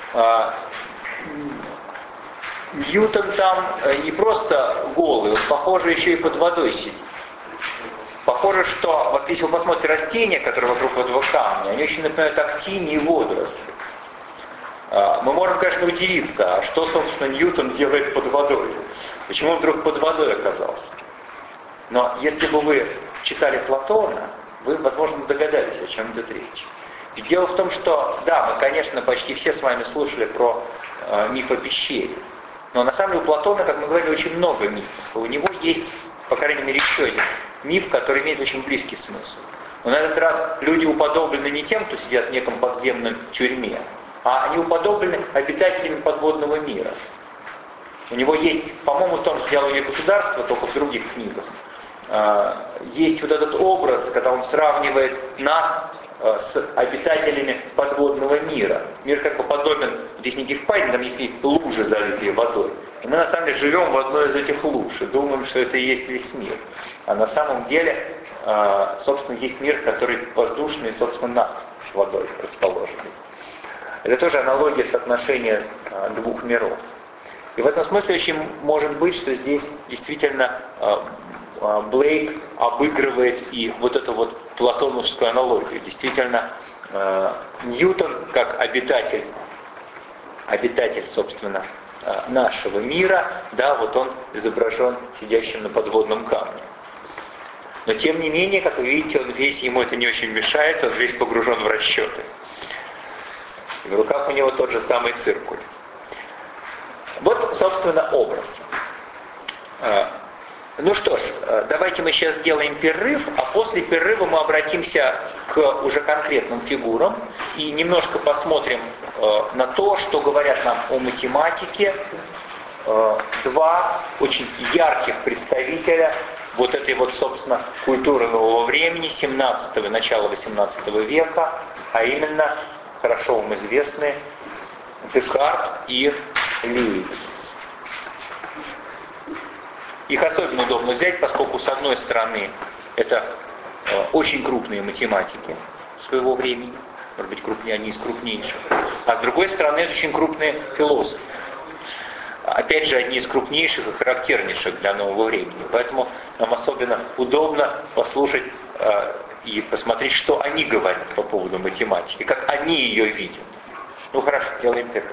B: Ньютон там не просто голый, он, похоже, еще и под водой сидит. Похоже, что вот если вы посмотрите растения, которые вокруг этого камня, они очень напоминают актинии и водоросли. Мы можем, конечно, удивиться, а что, собственно, Ньютон делает под водой? Почему он вдруг под водой оказался? Но если бы вы читали Платона, вы, возможно, догадались, о чем идет речь. И дело в том, что, да, мы, конечно, почти все с вами слушали про миф о пещере. Но на самом деле у Платона, как мы говорили, очень много мифов. У него есть, по крайней мере, еще один миф, который имеет очень близкий смысл. Но на этот раз люди уподоблены не тем, кто сидят в неком подземном тюрьме, а они уподоблены обитателями подводного мира. У него есть, по-моему, в том же «Диалоге государства», только в других книгах, есть вот этот образ, когда он сравнивает нас с обитателями подводного мира. Мир как бы подобен, здесь не впадины, там есть лужи, залитые водой. И мы на самом деле живем в одной из этих луж и думаем, что это и есть весь мир. А на самом деле, собственно, есть мир, который воздушный, собственно, над водой расположен. Это тоже аналогия соотношения двух миров. И в этом смысле очень может быть, что здесь действительно Блейк обыгрывает и вот эту вот платоновскую аналогию. Действительно, Ньютон, как обитатель, собственно, нашего мира, да, вот он изображен сидящим на подводном камне. Но тем не менее, как вы видите, он весь, ему это не очень мешает, он весь погружен в расчеты. И в руках у него тот же самый циркуль. Вот, собственно, образ. Ну что ж, давайте мы сейчас сделаем перерыв, а после перерыва мы обратимся к уже конкретным фигурам и немножко посмотрим на то, что говорят нам о математике. Два очень ярких представителя вот этой вот, собственно, культуры нового времени, 17-го, начала 18 века, а именно хорошо вам известные Декарт и Лейбниц. Их особенно удобно взять, поскольку с одной стороны это очень крупные математики своего времени, может быть, крупнее, они из крупнейших, а с другой стороны это очень крупные философы. Опять же, одни из крупнейших и характернейших для нового времени. Поэтому нам особенно удобно послушать и посмотреть, что они говорят по поводу математики, как они ее видят. Ну хорошо, делаем перерыв.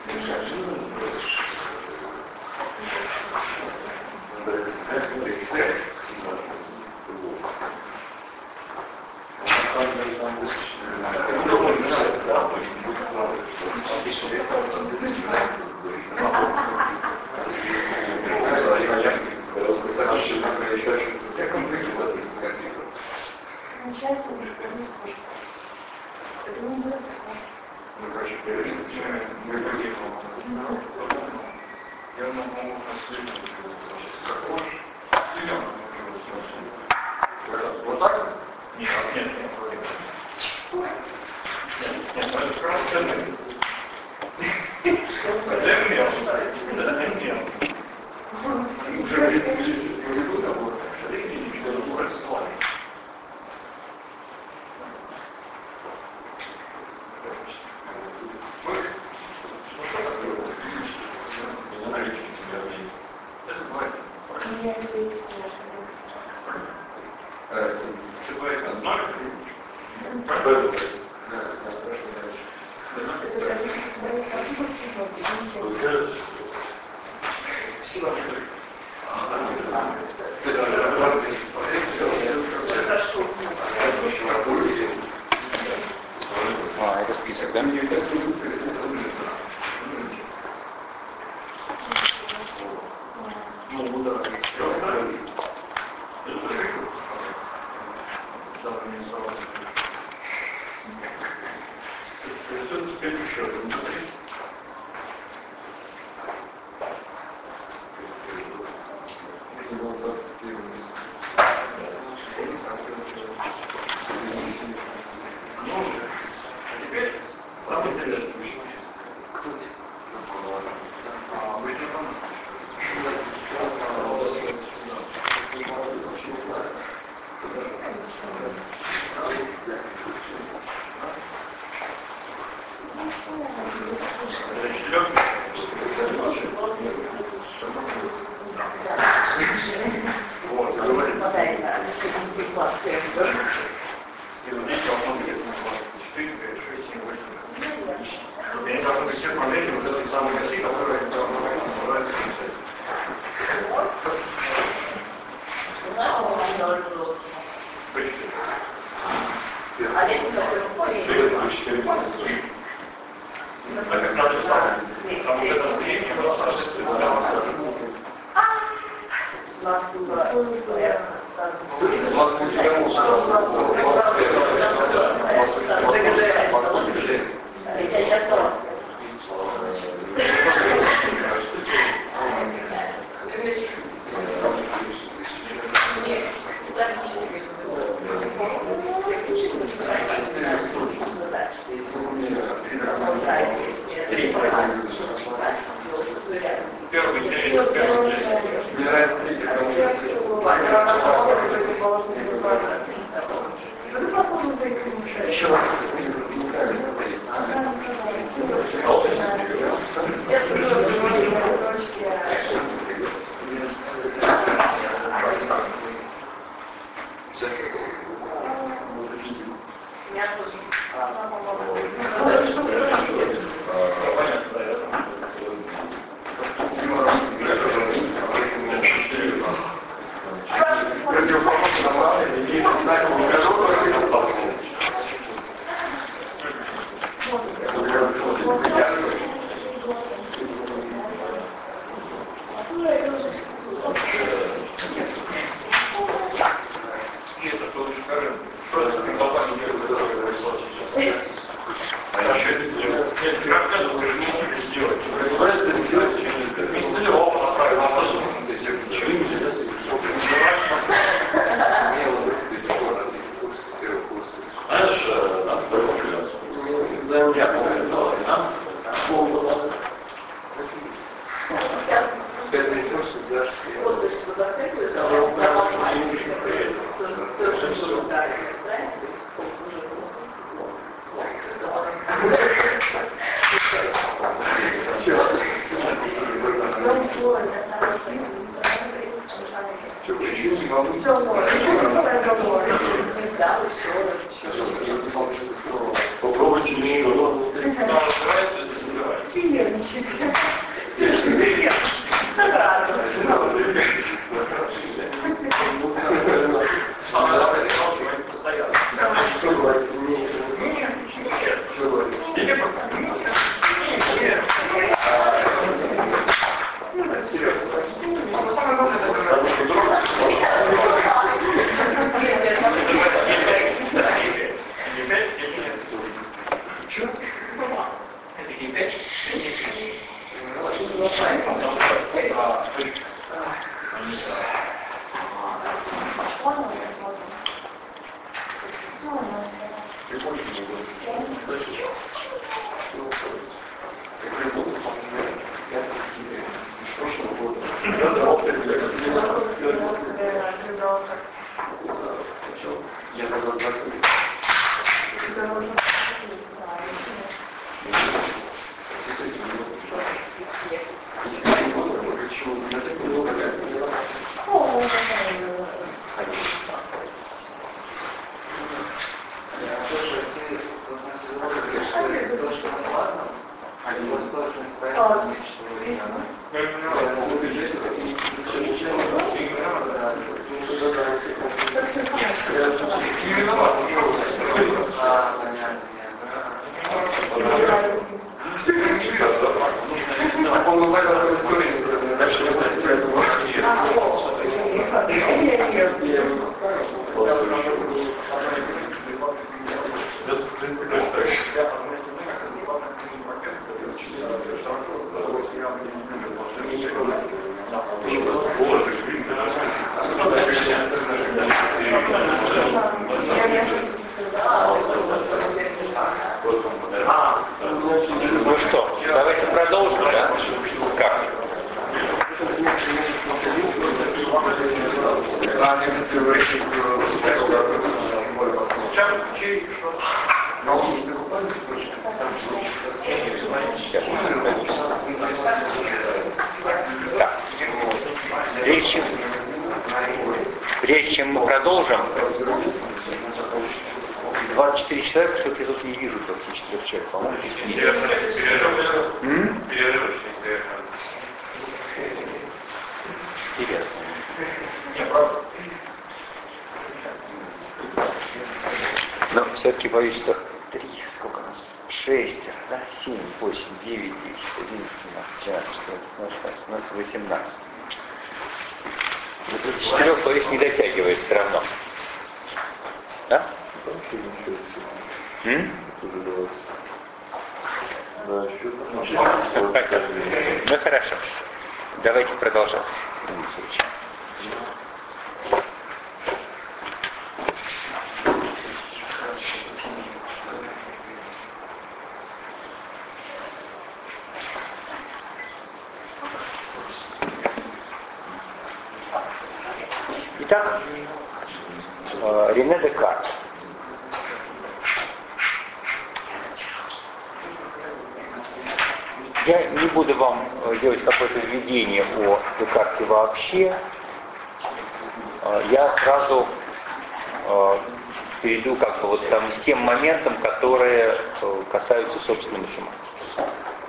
A: Вот так? Нет.
B: Это список, да?
A: Попробуйте еще раз. говорит. Или я тогда знакомлюсь.
B: Ну что, давайте продолжим, да? Как? Так. Прежде чем мы продолжим, 24 человека, что-то я тут не вижу 24 человек, по-моему, здесь не интересно. Но все-таки боюсь, что 3, сколько у нас? 6, да? 7, 8, 9, 10, 11, 12, 13, 14, 15, 16, 18. До 34, боюсь, не дотягивает все равно. Да? Ну хорошо. Давайте продолжать. Итак, Рене Декарт. Я не буду вам делать какое-то введение о Декарте вообще. Я сразу перейду как бы вот там к тем моментам, которые касаются собственной математики.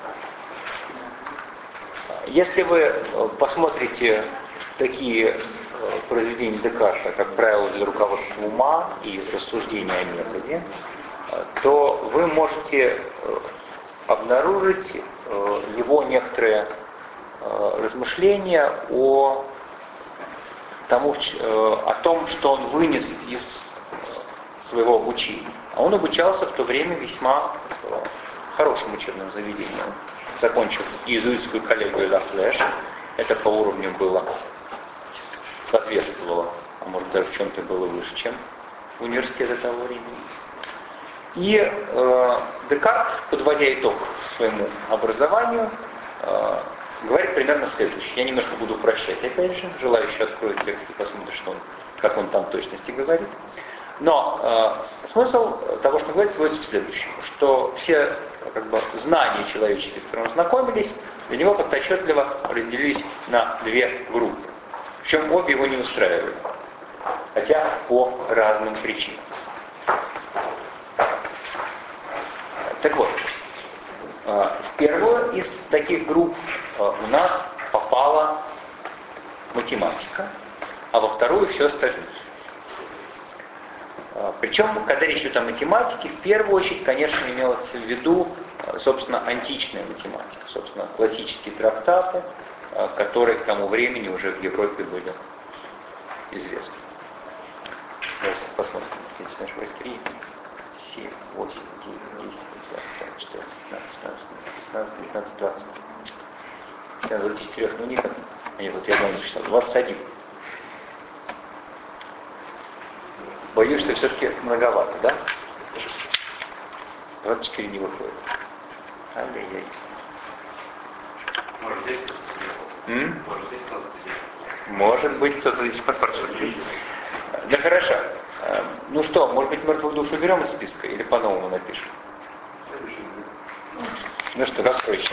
B: Если вы посмотрите такие произведения Декарта, как правило, для руководства ума и рассуждения о методе, то вы можете обнаружить его некоторые размышления о том, что он вынес из своего обучения. А он обучался в то время весьма хорошим учебным заведением. Закончил иезуитскую коллегию Ла Флеш. Это по уровню было, соответствовало, а может даже в чем-то было выше, чем университет того времени. И Декарт, подводя итог своему образованию, говорит примерно следующее. Я немножко буду упрощать, опять же. Желающий откроет текст и посмотрит, как он там в точности говорит. Но смысл того, что он говорит, сводится к следующему. Что все знания человеческие, с которыми знакомились, для него подотчетливо разделились на две группы. Причем обе его не устраивали. Хотя по разным причинам. Так вот, в первую из таких групп у нас попала математика, а во вторую все остальное. Причем, когда речь идет о математике, в первую очередь, конечно, имелось в виду, собственно, античная математика, собственно, классические трактаты, которые к тому времени уже в Европе были известны. Давайте посмотрим. 3, 7, 8, 9, 10, 11, 12, 13, 15, 20. 24, ну никак. Нет, вот я давно читал. 21. Боюсь, что все-таки многовато, да? 24 не выходит. Ай-яй-яй.
A: Может, здесь кто-то сидел? Может, здесь кто-то сидел?
B: Может быть, кто-то здесь подпорчил. Да хорошо. Ну что, может быть, мертвую душу берем из списка или по-новому напишем? Ну что, как проще?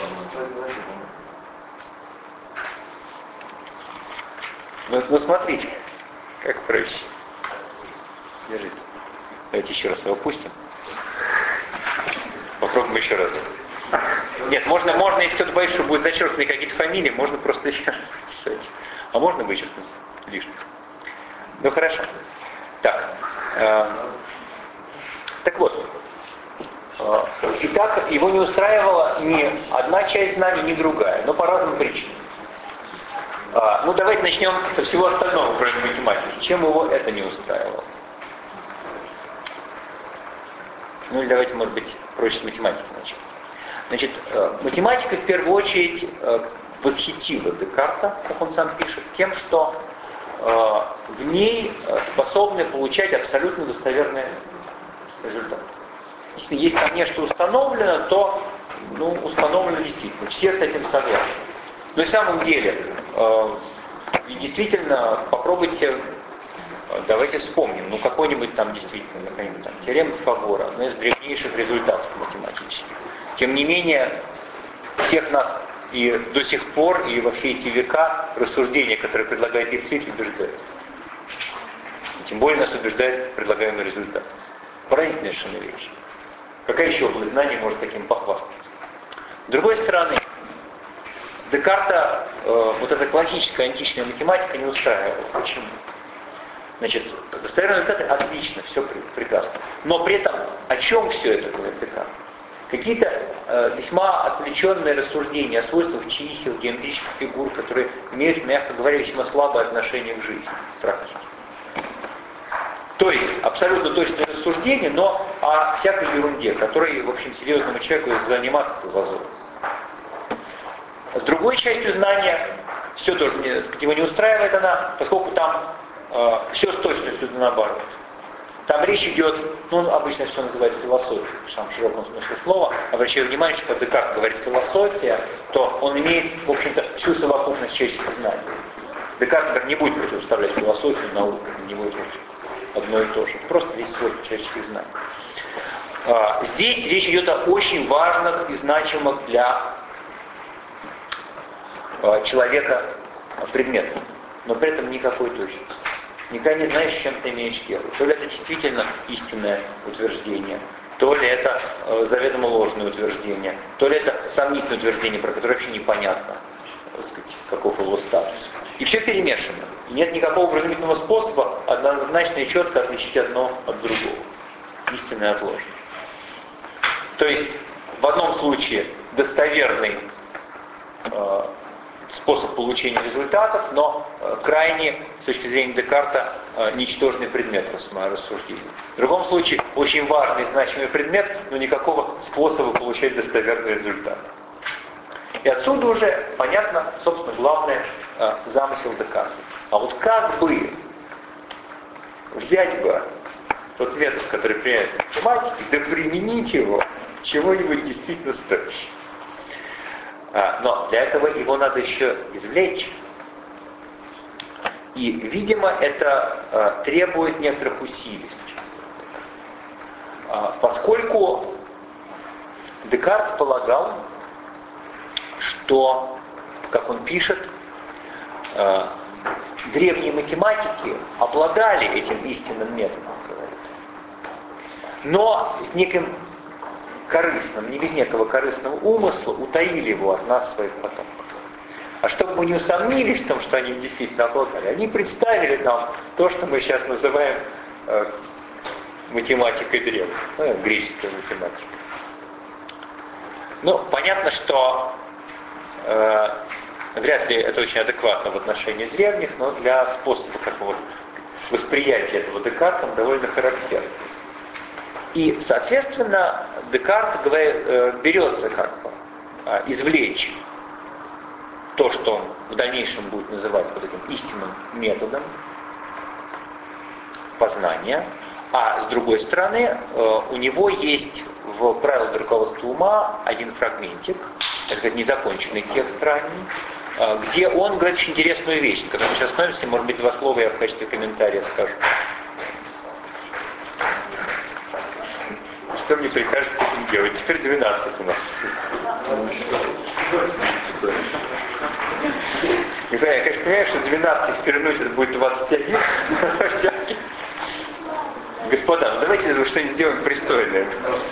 B: Ну смотрите, как проще. Держите. Давайте еще раз его опустим. Попробуем еще раз. Нет, можно, если кто-то боится, что будет зачеркнуть какие-то фамилии, можно просто еще раз написать. А можно вычеркнуть лишних. Ну хорошо. Так. Так вот. Итак, его не устраивала ни одна часть знаний, ни другая, но по разным причинам. Ну давайте начнем со всего остального, кроме математики. Чем его это не устраивало? Ну или давайте, может быть, проще с математики начать. Значит, математика в первую очередь восхитила Декарта, как он сам пишет, тем, что в ней способны получать абсолютно достоверные результаты. Если есть там нечто установлено, то установлено действительно. Все с этим согласны. Но на самом деле, действительно, попробуйте, давайте вспомним, какой-нибудь там действительно, например, там, теорема Пифагора, одна из древнейших результатов математических. Тем не менее, всех нас и до сих пор, и во все эти века рассуждения, которые предлагает Евклид, убеждают. И тем более нас убеждает предлагаемый результат. Поразительная совершенно вещь. Какая еще область знаний может таким похвастаться? С другой стороны, Декарта вот эта классическая античная математика не устраивала. Почему? Значит, достоверные результаты отлично, все прекрасно. Но при этом о чем все это говорит Декарт? Какие-то весьма отвлеченные рассуждения о свойствах чисел, геометрических фигур, которые имеют, мягко говоря, весьма слабое отношение к жизни, к практике. То есть абсолютно точное рассуждение, но о всякой ерунде, которой, в общем, серьезному человеку заниматься-то зазорно. С другой частью знания все тоже его не устраивает она, поскольку там все с точностью наоборот. Там речь идет, обычно все называют философией, в самом широком смысле слова. Обращаю внимание, что когда Декарт говорит философия, то он имеет, в общем-то, всю совокупность человеческих знаний. Декарт, например, не будет противоставлять философию науку, не будет одно и то же. Просто весь свой человеческих знаний. Здесь речь идет о очень важных и значимых для человека предметах, но при этом никакой точности. Никогда не знаешь, с чем ты имеешь дело. То ли это действительно истинное утверждение, то ли это заведомо ложное утверждение, то ли это сомнительное утверждение, про которое вообще непонятно, так сказать, каков его статус. И все перемешано. И нет никакого вразумительного способа однозначно и четко отличить одно от другого. Истинное от ложного. То есть в одном случае достоверный способ получения результатов, но крайне, с точки зрения Декарта, ничтожный предмет рассуждения. В другом случае, очень важный, значимый предмет, но никакого способа получать достоверный результат. И отсюда уже понятно, собственно, главный замысел Декарта. А вот как бы взять бы тот метод, который применяет в математике, да применить его к чему-нибудь действительно стоящему. Но для этого его надо еще извлечь. И, видимо, это требует некоторых усилий. Поскольку Декарт полагал, что, как он пишет, древние математики обладали этим истинным методом, говорит, но с неким корыстным, не без некого корыстного умысла утаили его от нас, своих потомков. А чтобы мы не усомнились в том, что они действительно обладали, они представили нам то, что мы сейчас называем математикой древних, греческой математикой. Ну, понятно, что вряд ли это очень адекватно в отношении древних, но для способа какого-то восприятия этого Декартом довольно характерно. И, соответственно, Декарт берется как бы извлечь то, что он в дальнейшем будет называть вот этим истинным методом познания, а с другой стороны, у него есть в правилах руководства ума один фрагментик, так сказать, незаконченный текст ранний, где он говорит очень интересную вещь, когда мы сейчас остановимся, может быть, два слова я в качестве комментария скажу. Что мне прикажете с этим делать? Теперь 12 у нас. Не знаю, я, конечно, понимаю, что 12 переносить это будет 21. Господа, ну давайте что-нибудь сделаем пристойное.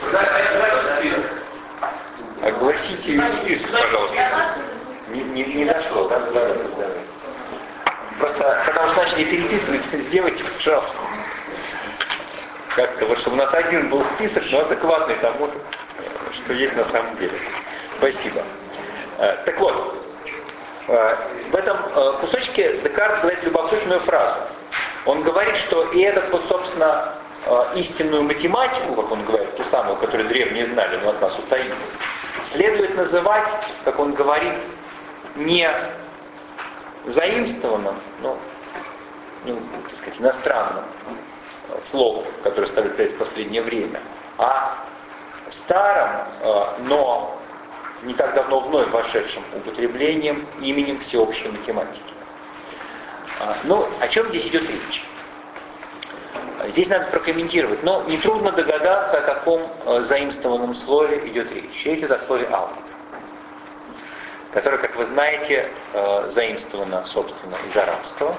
B: Огласите весь список, пожалуйста. Не дошло, да? Давайте. Просто, когда уж начали переписывать, сделайте, пожалуйста. Как-то, вот, чтобы у нас один был список, но адекватный тому, что есть на самом деле. Спасибо. Так вот, в этом кусочке Декарт говорит любопытную фразу. Он говорит, что и этот вот, собственно, истинную математику, как он говорит, ту самую, которую древние знали, но от нас утаили, следует называть, как он говорит, не заимствованным, так сказать, иностранным словом, которое стали употреблять в последнее время, а старым, но не так давно вновь вошедшим употреблением именем всеобщей математики. Ну, о чем здесь идет речь? Здесь надо прокомментировать, но нетрудно догадаться, о каком заимствованном слове идет речь. Речь идет о слове алгебра, которое, как вы знаете, заимствовано, собственно, из арабского.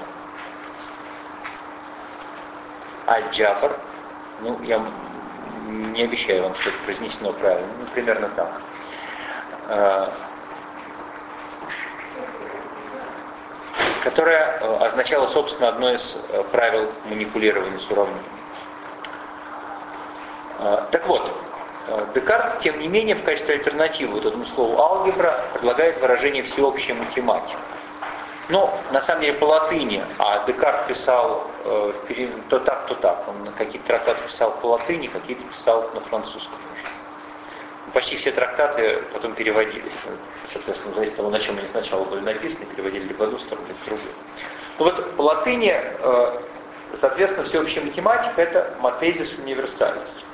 B: Аль-Джафар, я не обещаю вам, что это произнесено правильно, примерно так. Которое означало, собственно, одно из правил манипулирования с уравнением. Так вот, Декарт, тем не менее, в качестве альтернативы вот этому слову алгебра предлагает выражение всеобщая математика. Но на самом деле по латыни, а Декарт писал то так, то так. Он какие-то трактаты писал по латыни, какие-то писал на французском. Почти все трактаты потом переводились. Соответственно, зависит от того, на чем они сначала были написаны, переводили либо в одну сторону, либо в другую. Ну вот по латыни, соответственно, всеобщая математика — это матезис универсалис.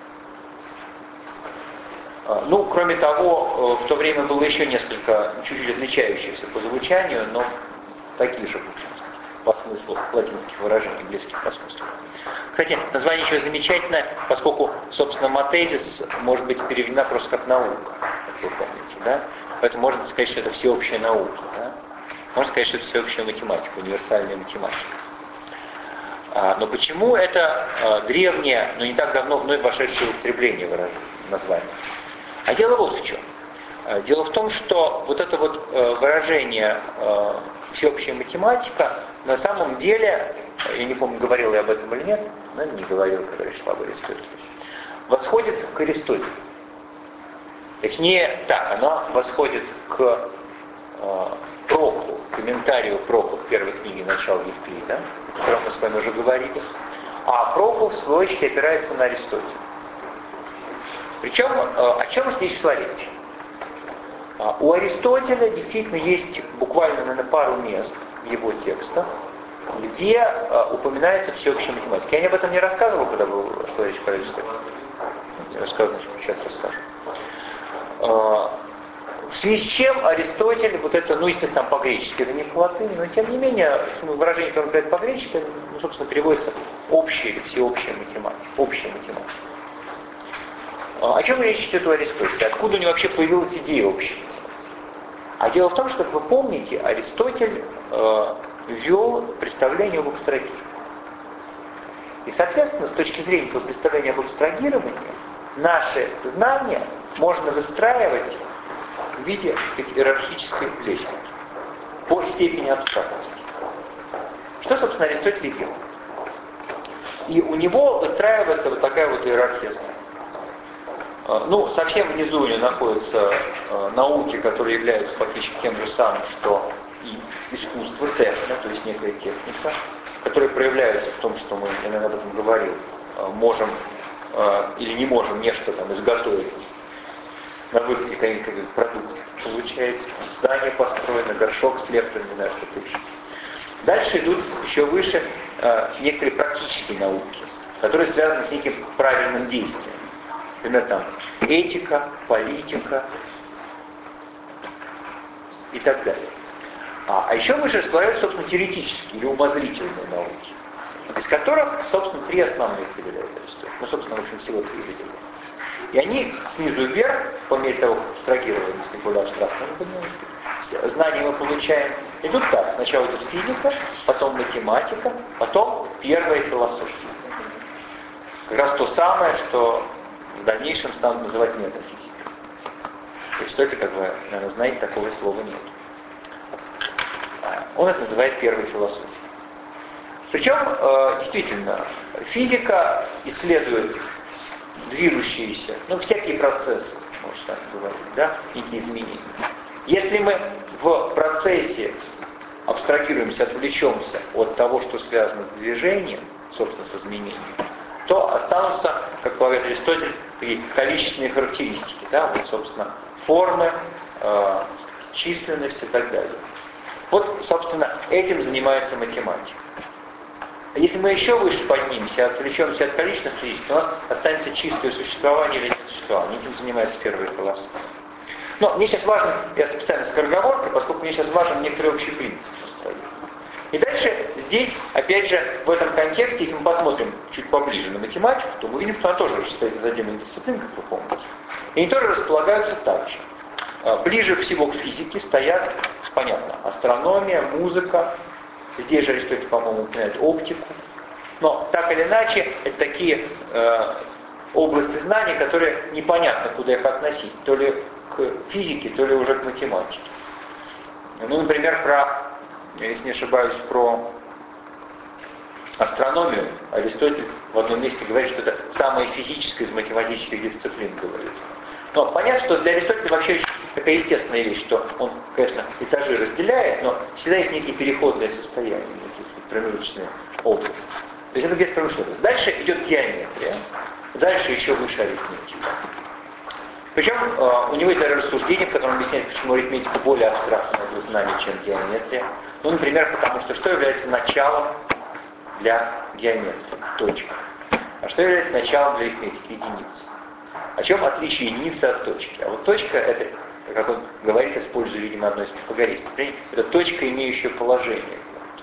B: Ну, кроме того, в то время было еще несколько чуть-чуть отличающихся по звучанию, но такие же, по смыслу латинских выражений, близких по смыслу. Кстати, название еще замечательное, поскольку, собственно, матезис может быть переведена просто как наука, как вы помните, да? Поэтому можно сказать, что это всеобщая наука, да? Можно сказать, что это всеобщая математика, универсальная математика. Но почему это древнее, но не так давно вновь вошедшее в употребление название? А дело вот в чем. Дело в том, что вот это вот выражение всеобщая математика на самом деле, я не помню, говорил я об этом или нет, наверное, не говорил, когда речь шла об Аристотеле, восходит к Аристотелю. Точнее, так, она восходит к Проклу, комментарию Прокла к первой книге «Начало Евклида», о котором мы с вами уже говорили, а Прокл, в свою очередь, опирается на Аристотеля. Причем, о чем здесь шла речь? У Аристотеля действительно есть буквально, наверное, пару мест в его текстах, где упоминается всеобщая математика. Я об этом не рассказывал, когда был речь про Аристотеля. Рассказывал, сейчас расскажу. В связи с чем Аристотель, вот это, естественно, по-гречески, это не по-латыни, но тем не менее, выражение, которое он говорит по-гречески, собственно, переводится общая или всеобщая математика. Общая математика. О чем речь идет у Аристотеля? Откуда у него вообще появилась идея общей математики? А дело в том, что, как вы помните, Аристотель ввел представление об абстрагировании. И, соответственно, с точки зрения этого представления об абстрагировании, наши знания можно выстраивать в виде, так сказать, иерархической лестницы по степени абстрактности. Что, собственно, Аристотель делал? И у него выстраивается вот такая вот иерархия знаний. Ну, совсем внизу у него находятся науки, которые являются фактически тем же самым, что и искусство, техно, то есть некая техника, которые проявляются в том, что мы, я, наверное, об этом говорил, можем или не можем нечто там изготовить. На выходе какой-то продукт получается, здание построено, горшок слеплен, не знаю, что-то еще. Дальше идут еще выше некоторые практические науки, которые связаны с неким правильным действием. Например, там этика, политика и так далее. А еще выше располагаются, собственно, теоретические или умозрительные науки, из которых, собственно, три основных выделяют Аристотель. Ну, собственно, в общем, всего три выделяют. И они снизу вверх, по мере того, как абстрагированы, если более абстрактно мы понимаем, знания мы получаем, идут так. Сначала идет физика, потом математика, потом первая философия. Как раз то самое, что в дальнейшем станут называть метафизикой. То есть это, как вы, наверное, знаете, такого слова нет. Он это называет первой философией. Причем, действительно, физика исследует движущиеся, ну, всякие процессы, можно так говорить, да, некие изменения. Если мы в процессе абстрагируемся, отвлечемся от того, что связано с движением, собственно, с изменением, то останутся, как говорит Аристотель, такие количественные характеристики, да, вот, собственно, формы, численность и так далее. Вот, собственно, этим занимается математика. Если мы еще выше поднимемся, отвлечемся от количественных характеристик, у нас останется чистое существование или несуществование. Этим занимается первая философия. Но мне сейчас важен, я специально с скороговоркой, поскольку мне сейчас важен некоторый общий принцип построения. И дальше здесь, опять же, в этом контексте, если мы посмотрим чуть поближе на математику, то мы увидим, что она тоже состоит из отдельных дисциплин, как вы помните. И они тоже располагаются так же. Ближе всего к физике стоят, понятно, астрономия, музыка. Здесь же Аристотель, по-моему, упоминает оптику. Но так или иначе, это такие области знаний, которые непонятно, куда их относить. То ли к физике, то ли уже к математике. Ну, например, если не ошибаюсь, про астрономию Аристотель в одном месте говорит, что это самая физическая из математических дисциплин, говорит. Но понятно, что для Аристотеля вообще очень такая естественная вещь, что он, конечно, этажи разделяет, но всегда есть некие переходные состояния, некие промежуточные области. То есть это без промышленности. Дальше идет геометрия, дальше еще выше арифметика. Причем у него есть даже рассуждение, в котором объясняет, почему арифметика более абстрактная для знаний, чем геометрия. Ну, например, потому что является началом для геометрии? Точка. А что является началом для арифметики? Единица. О чем отличие единицы от точки? А вот точка, это, как он говорит, используя, видимо, одно из пифагористов, это точка, имеющая положение.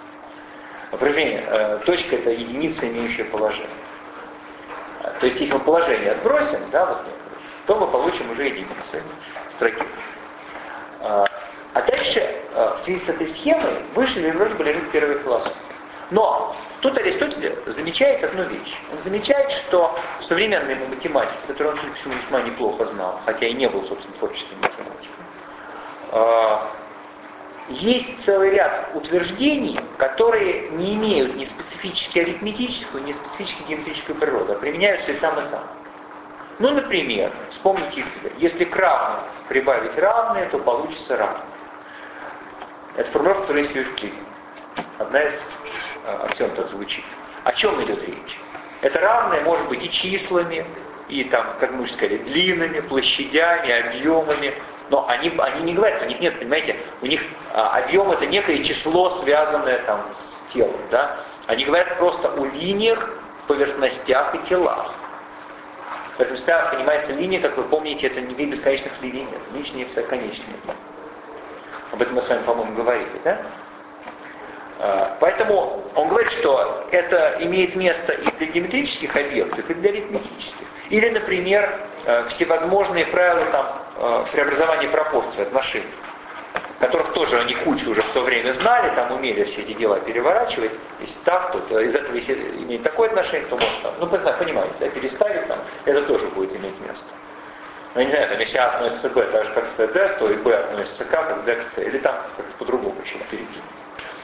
B: Например, точка — это единица, имеющая положение. То есть, если мы положение отбросим, да, вот, то мы получим уже единицу строки. А дальше, в связи с этой схемой, выше вроде бы лежит первая философия. Но тут Аристотель замечает одну вещь. Он замечает, что в современной математике, которую он, судя по всему, весьма неплохо знал, хотя и не был, собственно, творческим математиком, есть целый ряд утверждений, которые не имеют ни специфически арифметическую, ни специфически геометрическую природу, а применяются и там, и там. Ну, например, вспомните Евклида. Если к равным прибавить равные, то получится равные. Это формулировка, которая есть у Евклида. Одна из аксиом так звучит. О чем идет речь? Это равное может быть и числами, и там, как мы уже сказали, длинами, площадями, объемами. Но они не говорят, у них нет, понимаете, у них объем — это некое число, связанное там с телом. Да? Они говорят просто о линиях, поверхностях и телах. Поэтому всегда понимается линия, как вы помните, это не бесконечных линий нет. Лишние все конечные. Об этом мы с вами, по-моему, говорили, да? Поэтому он говорит, что это имеет место и для геометрических объектов, и для арифметических. Или, например, всевозможные правила там, преобразования пропорций отношений, которых тоже они кучу уже в то время знали, там умели все эти дела переворачивать. Если так, то из этого, если имеет такое отношение, то можно, ну, понимаете, да, переставить там, это тоже будет иметь место. Ну, я не знаю, там, если А относится к Б так же, как к С, Д, то и Б относится к А, как Д к С, или там как-то по-другому еще впереди.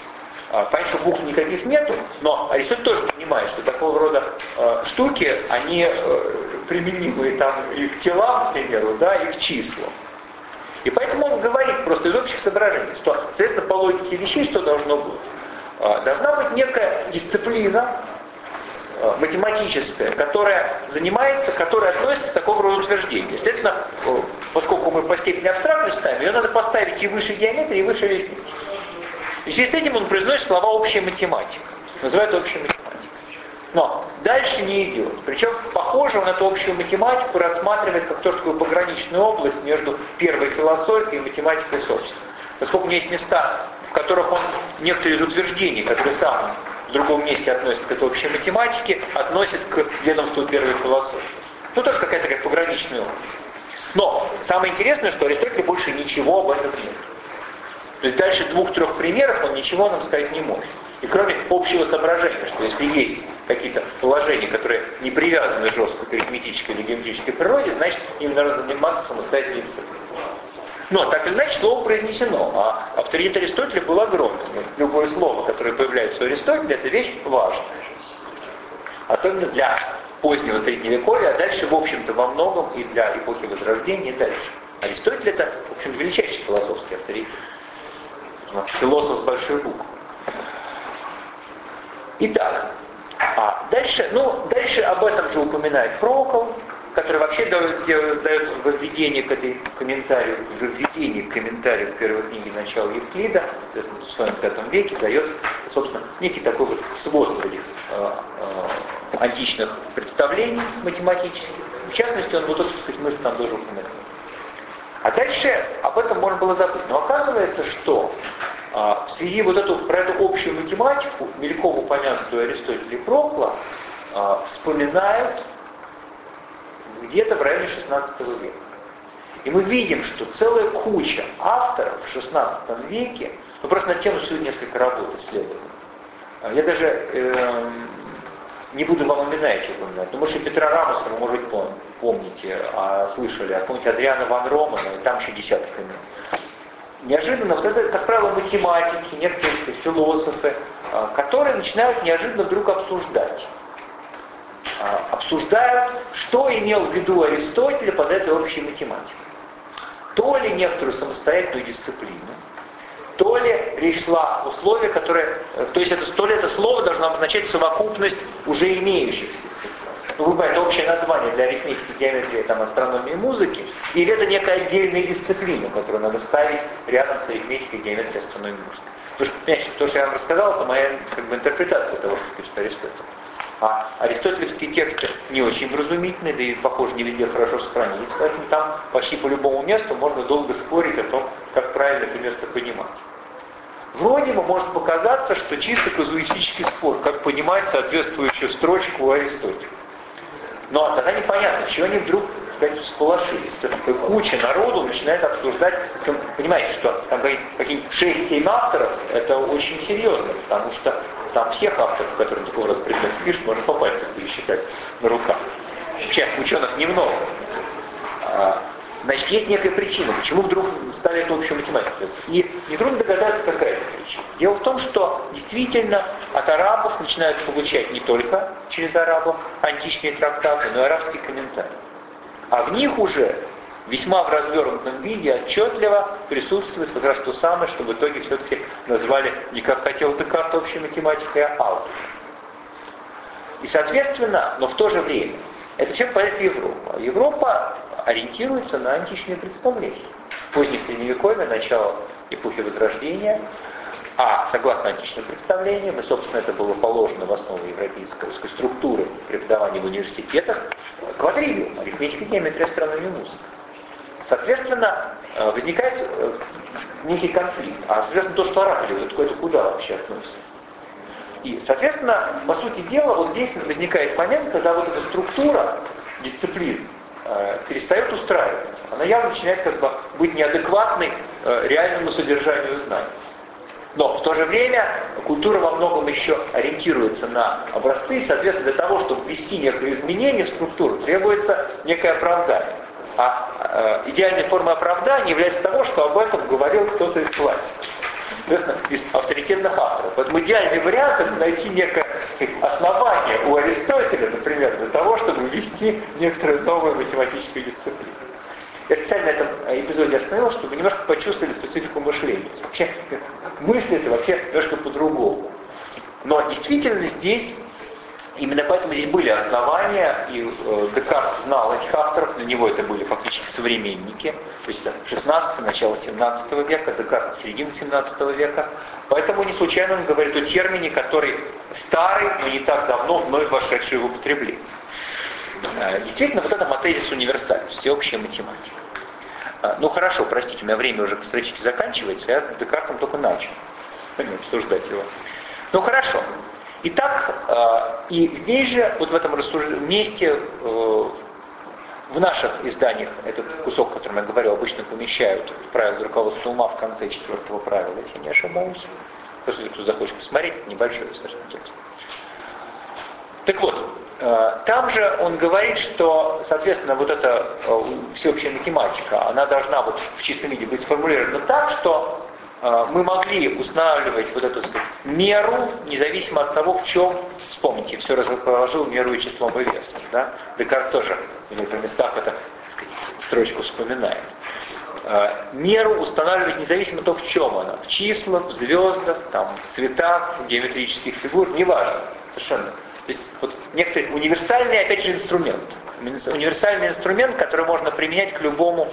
B: Понятно, что букв никаких нету, но Аристотель тоже понимает, что такого рода штуки, они применимы там и к телам, к примеру, да, и к числам. И поэтому он говорит просто из общих соображений, что, соответственно, по логике вещей что должно быть? Должна быть некая дисциплина математическая, которая относится к такого рода утверждению. Естественно, поскольку мы по степени абстрактности ставим, ее надо поставить и выше геометрии, и выше арифметики. И в связи с этим он произносит слова «общая математика». Называют общей математикой. Но дальше не идет. Причем, похоже, он эту общую математику рассматривает как тоже такую пограничную область между первой философией и математикой собственно. Поскольку у него есть места, в которых он некоторые из утверждений, которые сам в другом месте относит к этой общей математике, относит к ведомству первой философии. Ну, тоже какая-то как пограничная область. Но самое интересное, что Аристотель больше ничего об этом нет. То есть дальше 2-3 примеров он ничего нам сказать не может. И кроме общего соображения, что если есть какие-то положения, которые не привязаны жестко к арифметической или геометрической природе, значит им нужно заниматься самостоятельной дисциплиной. Но так или иначе слово произнесено, а авторитет Аристотеля был огромен. Любое слово, которое появляется у Аристотеля, это вещь важная. Особенно для позднего Средневековья, а дальше, в общем-то, во многом и для эпохи Возрождения и дальше. Аристотель это, в общем, величайший философский авторитет. Философ с большой буквы. Итак, дальше об этом же упоминает Прокл, который вообще дает введение к этой комментарию, введение к комментарию первой книги «Начало Евклида», соответственно, в своем V веке дает, собственно, некий такой вот свод этих античных представлений математических. В частности, он вот эту, так сказать, мысль там тоже упоминает. А дальше об этом можно было забыть. Но оказывается, что в связи про эту общую математику, мельком упомянутую Аристотеля и Прокла, вспоминают где-то в районе XVI века. И мы видим, что целая куча авторов в XVI веке, просто на тему существует несколько работ исследований. Я даже не буду вам имена эти упоминать, но может и Петра Рамоса вы, может быть, помните, слышали, помните Адриана ван Романа, и там еще десяток имен. Неожиданно, вот это, как правило, математики, некоторые философы, которые начинают неожиданно вдруг обсуждать, что имел в виду Аристотель под этой общей математикой. То ли некоторую самостоятельную дисциплину, то ли речь шла о условии, то ли это слово должно обозначать совокупность уже имеющихся дисциплин. Вы понимаете, это общее название для арифметики, геометрии, астрономии и музыки, или это некая отдельная дисциплина, которую надо ставить рядом с арифметикой, геометрией, астрономией и музыкой. Потому что, понимаете, то, что я вам рассказал, это моя интерпретация того, что пишет Аристотель. А аристотелевские тексты не очень вразумительны, да и, похоже, не везде хорошо сохранились, поэтому там почти по любому месту можно долго спорить о том, как правильно это место понимать. Вроде бы может показаться, что чисто казуистический спор, как понимать соответствующую строчку у Аристотеля. Но тогда непонятно, чего они вдруг, всполошились. Куча народу начинает обсуждать, понимаете, что там какие-нибудь 6-7 авторов, это очень серьезно, потому что там всех авторов, которые такого рода предметы пишут, можно по пальцам пересчитать на руках. Вообще ученых немного. Значит, есть некая причина, почему вдруг стали эту общую математику. И нетрудно догадаться, какая это причина. Дело в том, что действительно от арабов начинают получать не только через арабов античные трактаты, но и арабские комментарии. А в них уже весьма в развернутом виде отчетливо присутствует как раз то самое, что в итоге все-таки назвали не как хотел Декарт общей математикой, а автор. И соответственно, но в то же время, это все поэт Европа. Европа ориентируется на античные представления. Позднее Средневековье, начало эпохи Возрождения, согласно античным представлениям, и, собственно, это было положено в основу европейской структуры преподавания в университетах, квадриллиум, арифметика, геометрия, астрономия, музыка. Соответственно, возникает некий конфликт. Соответственно, то, что арабы делают, это куда вообще относится? И, соответственно, по сути дела, вот здесь возникает момент, когда вот эта структура дисциплин перестает устраивать. Она явно начинает быть неадекватной реальному содержанию знаний. Но в то же время культура во многом еще ориентируется на образцы, и, соответственно, для того, чтобы ввести некое изменение в структуру, требуется некое оправдание. Идеальной формой оправдания является того, что об этом говорил кто-то из классиков. соответственно, из авторитетных авторов. Поэтому идеальный вариант — это найти некое основание у Аристотеля, например, для того, чтобы ввести некоторую новую математическую дисциплину. Я специально на этом эпизоде остановился, чтобы немножко почувствовали специфику мышления. Вообще, мысли это вообще немножко по-другому. Но действительно здесь, именно поэтому здесь были основания, и Декарт знал этих авторов, для него это были фактически современники, то есть это 16 начало 17 века, Декарт середина 17 века. Поэтому не случайно он говорит о термине, который старый, но не так давно вновь вошедший в употребление. Действительно, вот это матезис универсалис, всеобщая математика. Ну хорошо, простите, у меня время уже практически заканчивается, я Декартом только начал обсуждать его. Ну хорошо. Итак, и здесь же, вот в этом месте, в наших изданиях, этот кусок, о котором я говорил, обычно помещают в правило руководства ума в конце 4-го правила, если не ошибаюсь. Если кто захочет посмотреть, это небольшой достаточно текст. Так вот, там же он говорит, что, соответственно, вот эта всеобщая математика, она должна вот в чистом виде быть сформулирована так, что мы могли устанавливать вот эту, сказать, меру, независимо от того, в чем, вспомните, все разложил меру и числом и весом. Да? Декарт тоже в некоторых местах эту, сказать, строчку вспоминает. Меру устанавливать независимо от того, в чем она. В числах, в звездах, там, в цветах, в геометрических фигурах, неважно. Совершенно. То есть вот некоторый универсальный, опять же, инструмент. Универсальный инструмент, который можно применять к любому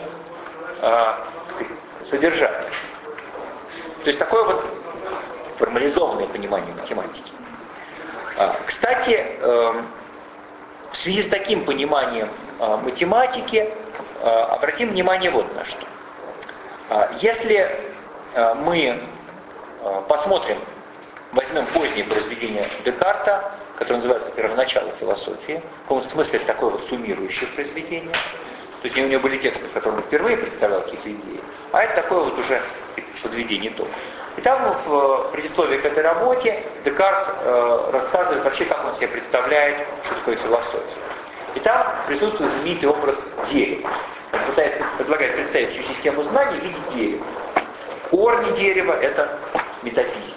B: содержанию. То есть такое вот формализованное понимание математики. Кстати, в связи с таким пониманием математики обратим внимание вот на что. Если мы посмотрим, возьмем позднее произведение Декарта, которое называется «Первоначало философии», в каком смысле это такое вот суммирующее произведение. То есть у него были тексты, в которых он впервые представлял какие-то идеи, а это такое вот уже подведение итогов. И там в предисловии к этой работе Декарт рассказывает вообще, как он себе представляет, что такое философия. И там присутствует знаменитый образ дерева. Он предлагает представить всю систему знаний в виде дерева. Корни дерева — это метафизика.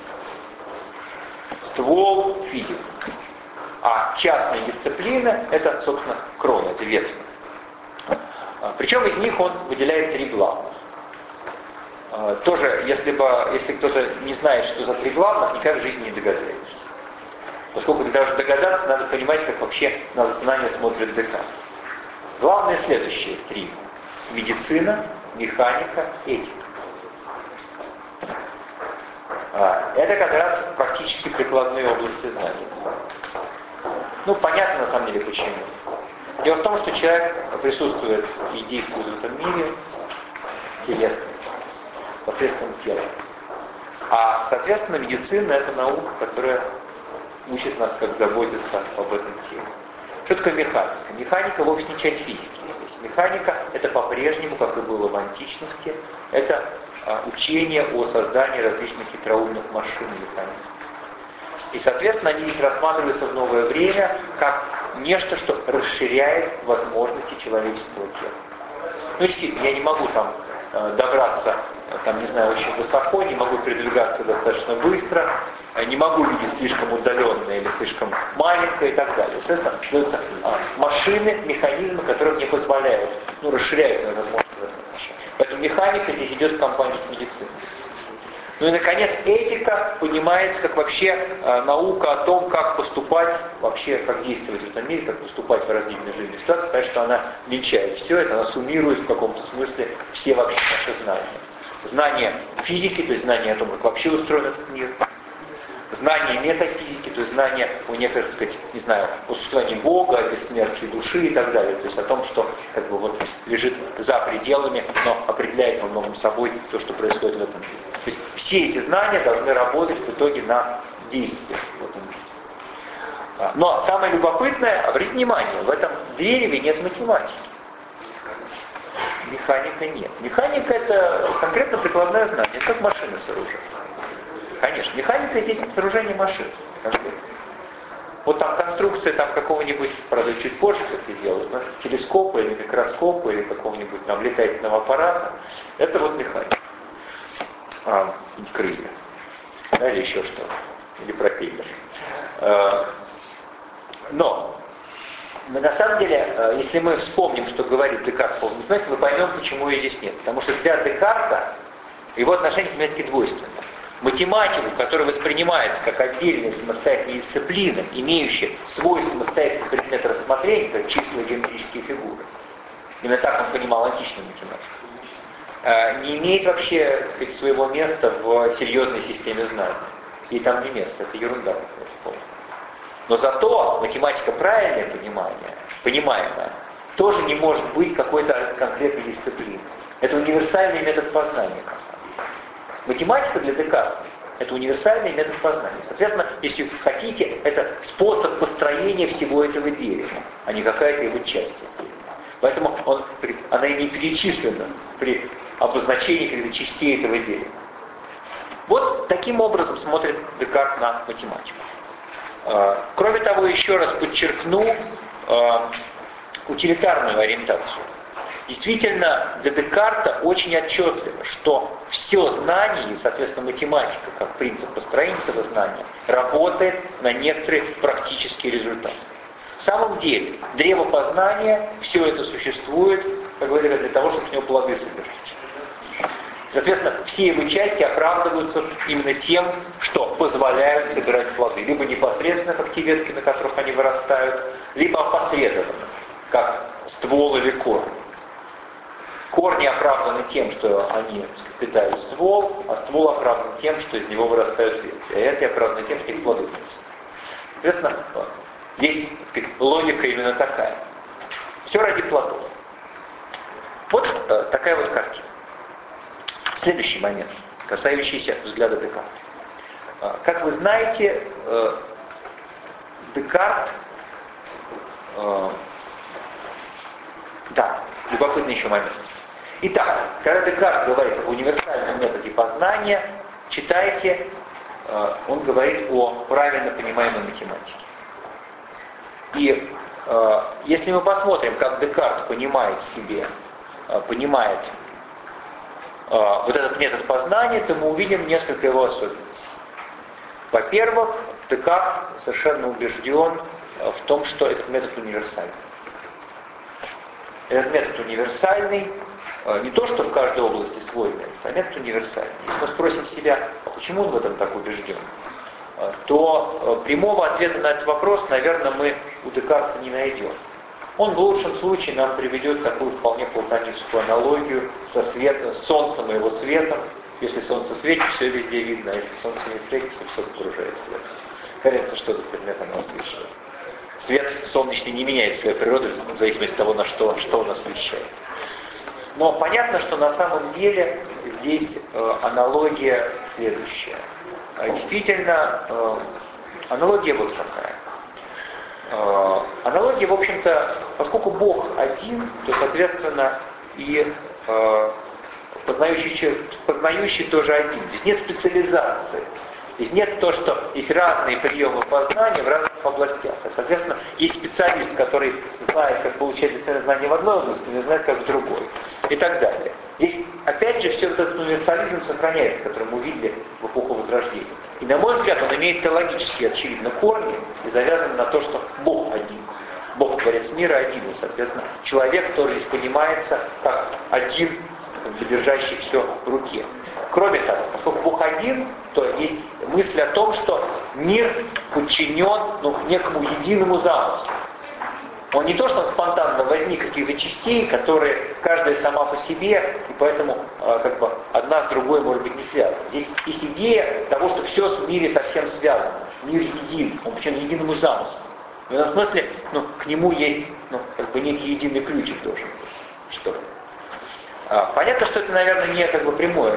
B: Ствол — физика. А частная дисциплина — это, собственно, крона, это ветвь. Причем из них он выделяет три главных. Тоже, если кто-то не знает, что за три главных, никак в жизни не догадается. Поскольку для того, чтобы догадаться, надо понимать, как вообще на знания смотрит Декарт. Главное следующие три. Медицина, механика, этика. Это как раз практически прикладные области знаний. Ну, понятно на самом деле почему. Дело в том, что человек присутствует и действует в этом мире телесно, посредством тела. А, соответственно, медицина — это наука, которая учит нас, как заботиться об этом теле. Что такое механика? Механика вовсе не часть физики. Здесь механика — это по-прежнему, как и было в античности, это учение о создании различных хитроумных машин механизмов. И, соответственно, они здесь рассматриваются в новое время как нечто, что расширяет возможности человеческого тела. Ну, действительно, я не могу там добраться, там, не знаю, очень высоко, не могу передвигаться достаточно быстро, не могу видеть слишком удаленное или слишком маленькое и так далее. Соответственно, даются машины, механизмы, которые мне позволяют, расширяют мои возможности в этом отношении. Поэтому механика здесь идет в компании с медициной. Ну и, наконец, этика понимается как вообще наука о том, как поступать, вообще, как действовать в этом мире, как поступать в различных жизненных ситуациях, потому что она венчает все это, она суммирует в каком-то смысле все вообще наши знания. Знания физики, то есть знания о том, как вообще устроен этот мир, знания метафизики, то есть знания о некоторых, так сказать, не знаю, о существовании Бога, о бессмертии души и так далее, то есть о том, что как бы вот лежит за пределами, но определяет во многом собой то, что происходит в этом мире. То есть все эти знания должны работать в итоге на действие в этом мире. Но самое любопытное, обратите внимание, в этом дереве нет математики. Механика нет. Механика — это конкретно прикладное знание, это как машины сооружают. Конечно, механика здесь сооружение машин. Конкретно. Вот там конструкция там какого-нибудь, правда, чуть позже как сделают, телескопа или микроскопа или какого-нибудь там летательного аппарата, это вот механика. Крылья. да, или еще что-то, или пропеллер. Но на самом деле, если мы вспомним, что говорит Декарт по математике, мы поймем, почему ее здесь нет. Потому что для Декарта его отношение к математике двойственно. Математику, которая воспринимается как отдельная самостоятельная дисциплина, имеющая свой самостоятельный предмет рассмотрения, как числа и геометрические фигуры, именно так он понимал античную математику, не имеет вообще, так сказать, своего места в серьезной системе знаний. И там не место, это ерунда. Но зато математика правильное понимаемая, тоже не может быть какой-то конкретной дисциплиной. Это универсальный метод познания, на самом деле. Математика для Декарта – это универсальный метод познания. Соответственно, если хотите, это способ построения всего этого дерева, а не какая-то его часть. Поэтому она и не перечислена при обозначении каких-то частей этого дерева. Вот таким образом смотрит Декарт на математику. Кроме того, еще раз подчеркну утилитарную ориентацию. Действительно, для Декарта очень отчетливо, что все знание, и, соответственно, математика, как принцип построения этого знания, работает на некоторые практические результаты. В самом деле, древо познания, все это существует, как говорят, для того, чтобы с него плоды собирать. Соответственно, все его части оправдываются именно тем, что позволяют собирать плоды. Либо непосредственно, как те ветки, на которых они вырастают, либо опосредованно, как ствол или корень. Корни оправданы тем, что они питают ствол, а ствол оправдан тем, что из него вырастают ветки. А эти оправданы тем, что их плоды приносят. Соответственно, здесь, так сказать, логика именно такая. Все ради плодов. Вот такая вот картина. Следующий момент, касающийся взгляда Декарта. Как вы знаете, Декарт, да, любопытный еще момент. Итак, когда Декарт говорит об универсальном методе познания, читайте, он говорит о правильно понимаемой математике. И если мы посмотрим, как Декарт понимает вот этот метод познания, то мы увидим несколько его особенностей. Во-первых, Декарт совершенно убежден в том, что этот метод универсальный. Этот метод универсальный, не то, что в каждой области свой метод, а метод универсальный. Если мы спросим себя, почему он в этом так убежден, то прямого ответа на этот вопрос, наверное, мы у Декарта не найдем. Он в лучшем случае нам приведет такую вполне платоническую аналогию со солнцем и его светом. Если солнце светит, все везде видно, а если солнце не светит, то все окружает свет. Кажется, что за предмет оно освещает. Свет солнечный не меняет свою природу в зависимости от того, на что он освещает. Но понятно, что на самом деле здесь аналогия следующая. Действительно, аналогия вот какая. Аналогия, в общем-то, поскольку Бог один, то, соответственно, и познающий тоже один. Здесь нет специализации. Здесь нет то, что есть разные приемы познания в разных областях. И, соответственно, есть специалист, который знает, как получать достоверное знание в одной области, но не знает, как в другой. И так далее. Здесь, опять же, все этот универсализм сохраняется, который мы увидели в эпоху Возрождения. И, на мой взгляд, он имеет теологические, очевидно, корни и завязан на то, что Бог один. Бог, Творец мира, один. И, соответственно, человек тоже здесь понимается как один, держащий все в руке. Кроме того, поскольку Бог один, то есть мысль о том, что мир подчинен некому единому замыслу. Он не то, что он спонтанно возник из каких-то частей, которые каждая сама по себе, и поэтому одна с другой может быть не связана. Здесь есть идея того, что все в мире совсем связано. Мир един, он подчинен единому замыслу. В этом смысле к нему есть некий единый ключик должен быть. Что? Понятно, что это, наверное, не прямое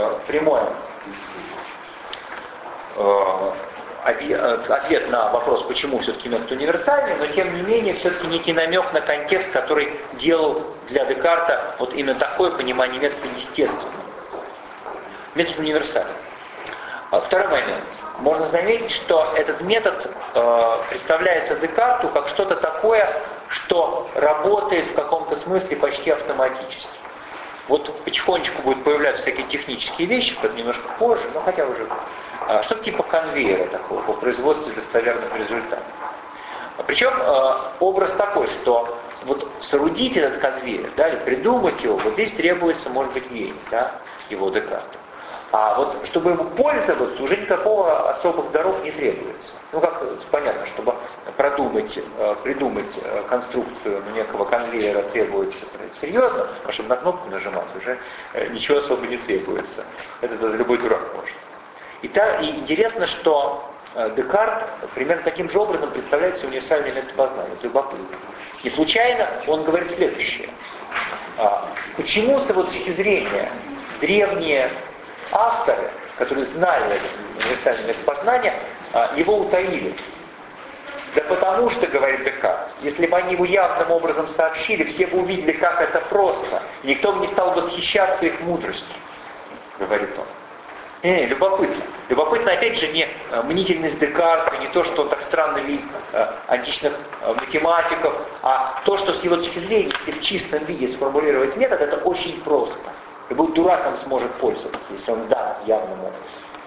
B: ответ на вопрос, почему все-таки метод универсальный, но тем не менее все-таки некий намек на контекст, который делал для Декарта вот именно такое понимание метода естественного. Метод универсальный. Второй момент. Можно заметить, что этот метод представляется Декарту как что-то такое, что работает в каком-то смысле почти автоматически. Вот потихонечку будут появляться всякие технические вещи, это немножко позже, но хотя уже что-то типа конвейера такого по производству достоверных результатов. Причем образ такой, что вот соорудить этот конвейер, да, или придумать его, вот здесь требуется, может быть, гений, да, его Декарта. А вот чтобы ему пользоваться, уже никакого особых даров не требуется. Ну, как понятно, чтобы придумать конструкцию некого конвейера требуется серьезно, а чтобы на кнопку нажимать уже ничего особо не требуется. Это даже любой дурак может. И интересно, что Декарт примерно таким же образом представляет себе универсальный метод познания, это любопытно. И случайно он говорит следующее. Почему с его точки зрения древние авторы, которые знали этот универсальный метод познания, его утаили? Да потому что, говорит Декарт, если бы они его явным образом сообщили, все бы увидели, как это просто. Никто бы не стал восхищаться их мудростью, говорит он. Любопытно. Любопытно, опять же, не мнительность Декарта, не то, что он так странно видит античных математиков, а то, что с его точки зрения, если в чистом виде сформулировать метод, это очень просто. Любой дурак он сможет пользоваться, если он дан явным образом.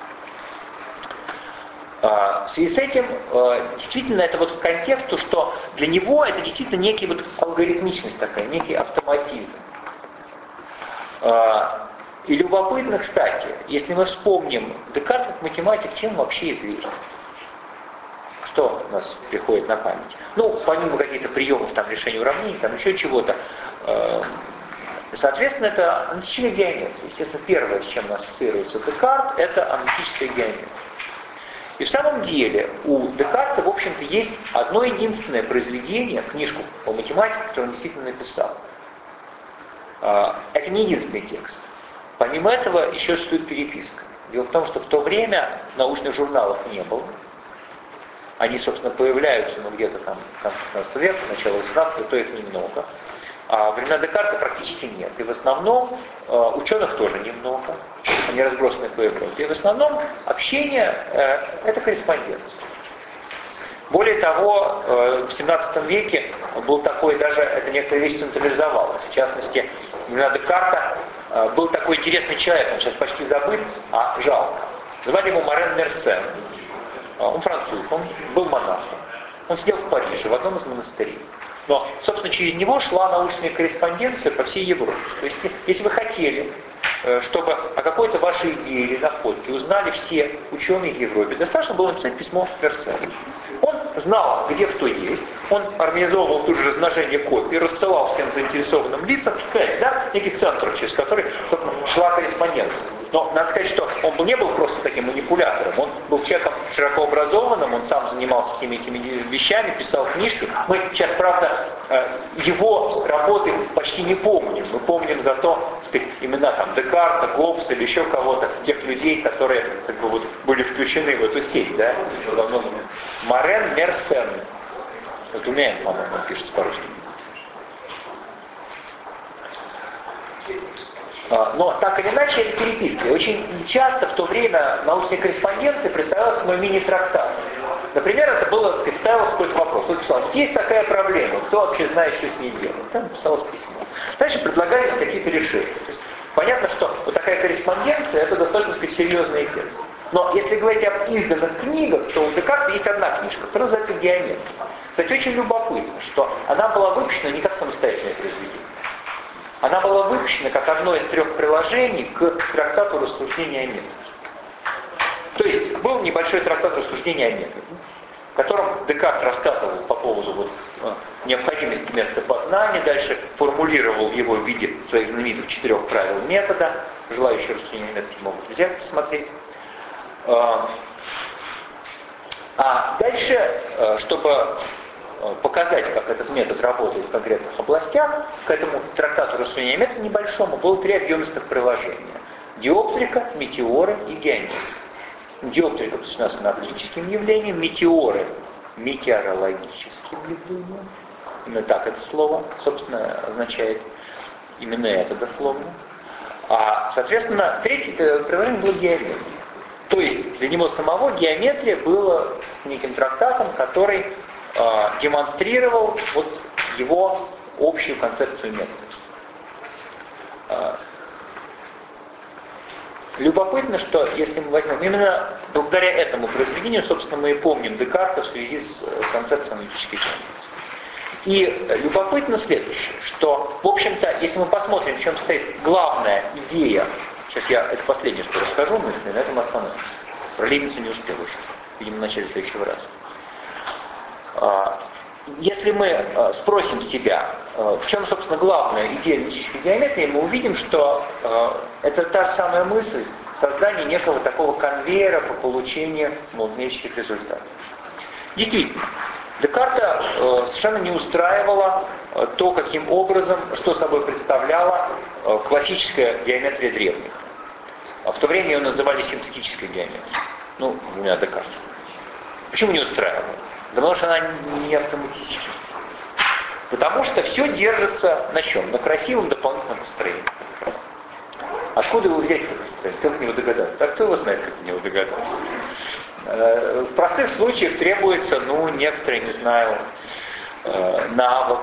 B: В связи с этим, действительно, это вот к контексту, что для него это действительно некий вот алгоритмичность такая, некий автоматизм. И любопытно, кстати, если мы вспомним Декарт как математик, чем вообще известен? Что у нас приходит на память? Ну, помимо каких-то приемов, там, решения уравнений, там, еще чего-то. Соответственно, это аналитическая геометрия. Естественно, первое, с чем ассоциируется Декарт, это аналитическая геометрия. И в самом деле у Декарта, в общем-то, есть одно единственное произведение, книжку по математике, которую он действительно написал. Это не единственный текст. Помимо этого еще существует переписка. Дело в том, что в то время научных журналов не было. Они, собственно, появляются где-то там в конце 15 века, начало 18, то их немного. А времена Декарта практически нет. И в основном ученых тоже немного. Они разбросаны по Европе. И в основном общение это корреспонденция. Более того, в 17 веке был такой, даже эта некоторая вещь централизовалась. В частности, во времена Декарта был такой интересный человек, он сейчас почти забыт, а жалко. Звали его Морен Мерсен. Он француз, он был монахом. Он сидел в Париже, в одном из монастырей. Но, собственно, через него шла научная корреспонденция по всей Европе. То есть, если вы хотели, чтобы о какой-то вашей идее или находке узнали все ученые в Европе, достаточно было написать письмо Мерсену. Он знал, где кто есть, он организовывал тут же размножение копий, рассылал всем заинтересованным лицам, да, некий центр, через который шла корреспонденция. Но надо сказать, что он не был просто таким манипулятором, он был человеком широко образованным, он сам занимался всеми этими вещами, писал книжки. Мы сейчас, правда, его работы почти не помним. Мы помним зато, так сказать, имена там Декарта, Гоббса или еще кого-то, тех людей, которые как бы, вот, были включены в эту сеть, да? Морен Мерсен. Вот у меня, по-моему, пишется по-русски. Но так или иначе это переписка. И очень часто в то время научная корреспонденция представляла собой мини-трактат. Например, это было, так сказать, ставился какой-то вопрос. Он писал, вот есть такая проблема, кто вообще знает, что с ней делать? Там написалось письмо. Дальше предлагались какие-то решения. То есть, понятно, что вот такая корреспонденция, это достаточно, так сказать, серьезный текст. Но если говорить об изданных книгах, то у Декарта есть одна книжка, которая называется «Геометрия». Кстати, очень любопытно, что она была выпущена не как самостоятельное произведение. Она была выпущена как одно из 3 приложений к трактату рассуждения о методе. То есть был небольшой трактат рассуждения о методе, в котором Декарт рассказывал по поводу вот, необходимости метода познания, дальше формулировал его в виде своих знаменитых 4 правил метода. Желающие рассуждения о методе могут взять, посмотреть. А дальше, чтобы показать, как этот метод работает в конкретных областях, к этому трактату рассуждения метода небольшому было 3 объемистых приложения. Диоптрика, метеоры и геометрия. Диоптрика посвящена оптическим явлениям, метеоры метеорологическим явлениям. Именно так это слово, собственно, означает именно это дословно. А, соответственно, 3-е приложение было геометрия. То есть для него самого геометрия была неким трактатом, который демонстрировал вот его общую концепцию метода. любопытно, что если мы возьмем именно благодаря этому произведению, собственно, мы и помним Декарта в связи с концепцией аналитической геометрии. И любопытно следующее, что, в общем-то, если мы посмотрим, в чем стоит главная идея, сейчас я это последнее, что расскажу мысли, на этом остановимся. Про Лейбница не успел еще, видимо, в начале следующего раза. Если мы спросим себя, в чем, собственно, главная идея аналитической геометрии, мы увидим, что это та самая мысль создания некого такого конвейера по получению аналитических результатов. Действительно, Декарта совершенно не устраивало то, каким образом, что собой представляла классическая геометрия древних. В то время ее называли синтетической геометрией. Ну, двумя Декарта. Почему не устраивала? Да потому что она не автоматическая. Потому что все держится на чем? На красивом дополнительном построении. Откуда его взять это построение? Как в него догадаться? А кто его знает, как в него догадаться? В простых случаях требуется, некоторый, не знаю, навык.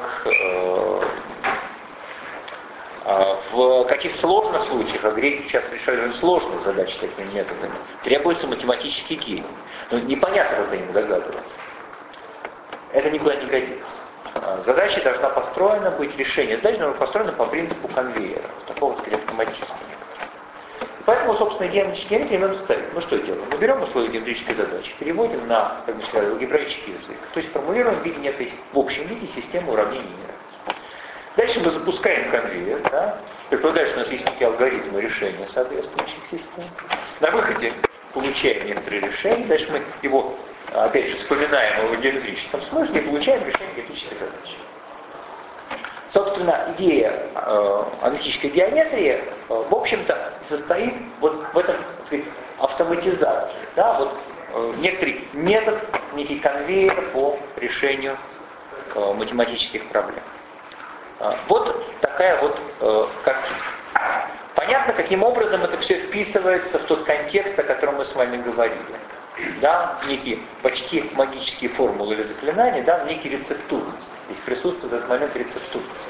B: В каких сложных случаях, а греки часто решали сложные задачи такими методами, требуется математический гений. Но непонятно, как за ним догадываться. Это никуда не годится. Задача должна построена быть, решение задачи должно быть построено по принципу конвейера, такого, так сказать, автоматизма. Поэтому, собственно, геометрические геометрии надо ставить. Мы что делаем? Мы берем условия геометрической задачи, переводим на, как мы сказали, алгебраический язык, то есть формулируем в виде некой, в общем виде систему уравнений неравенства. Дальше мы запускаем конвейер, да? Предполагая, что у нас есть некие алгоритмы решения соответствующих систем. На выходе получаем некоторые решения, дальше мы его, опять же, вспоминаем в геометрическом смысле и получаем решение геометрической задачи. Собственно, идея аналитической геометрии, в общем-то, состоит вот в этом, так сказать, автоматизации. Да? Вот, некоторый метод, некий конвейер по решению математических проблем. Вот такая вот картина. Понятно, каким образом это все вписывается в тот контекст, о котором мы с вами говорили. Да, некие почти магические формулы или заклинания, да, некий рецептурность. Здесь присутствует этот момент рецептурности.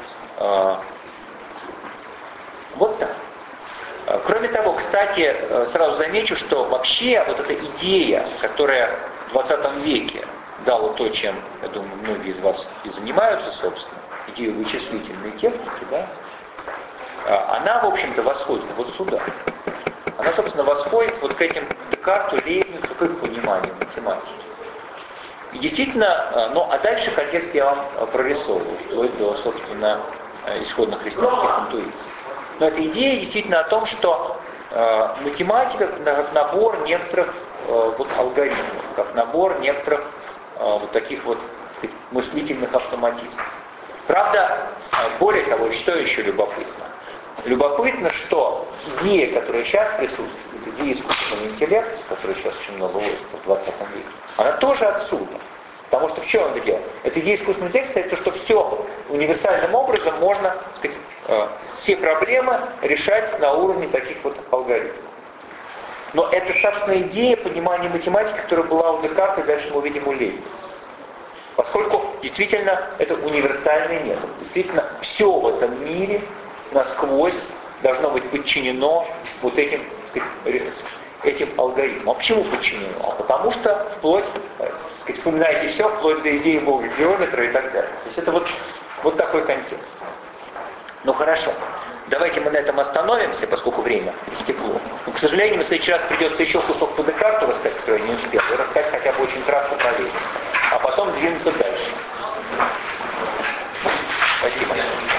B: Вот так. Кроме того, кстати, сразу замечу, что вообще вот эта идея, которая в 20 веке дала то, чем, я думаю, многие из вас и занимаются, собственно, идею вычислительной техники, да, она, в общем-то, восходит вот сюда. Она, собственно, восходит вот к этим Декарту, Лейбницу, к их пониманию математики. И действительно, а дальше контекст я вам прорисовываю, вплоть до, собственно, исходных христианских интуиций. Но эта идея действительно о том, что математика как набор некоторых вот алгоритмов, как набор некоторых вот таких вот мыслительных автоматизмов. Правда, более того, что еще любопытно? Любопытно, что идея, которая сейчас присутствует, идея искусственного интеллекта, с которой сейчас очень много возится в 20 веке, она тоже отсюда. Потому что в чем это дело? Эта идея искусственного интеллекта это то, что все универсальным образом можно, так сказать, все проблемы решать на уровне таких вот алгоритмов. Но это, собственно, идея понимания математики, которая была у Декарта, и дальше мы увидим у Лейбница. Поскольку действительно это универсальный метод. Действительно, все в этом мире насквозь должно быть подчинено вот этим, так сказать, этим алгоритмам. А почему подчинено? А потому что вплоть, так сказать, вспоминайте все, вплоть до идеи Бога геометра и так далее. То есть это вот такой контекст. Ну хорошо, давайте мы на этом остановимся, поскольку время истекло. Но, к сожалению, в следующий раз придется еще кусок по Декарту рассказать, который я не успел, и рассказать хотя бы очень кратко про Лейбница. А потом двинуться дальше. Спасибо.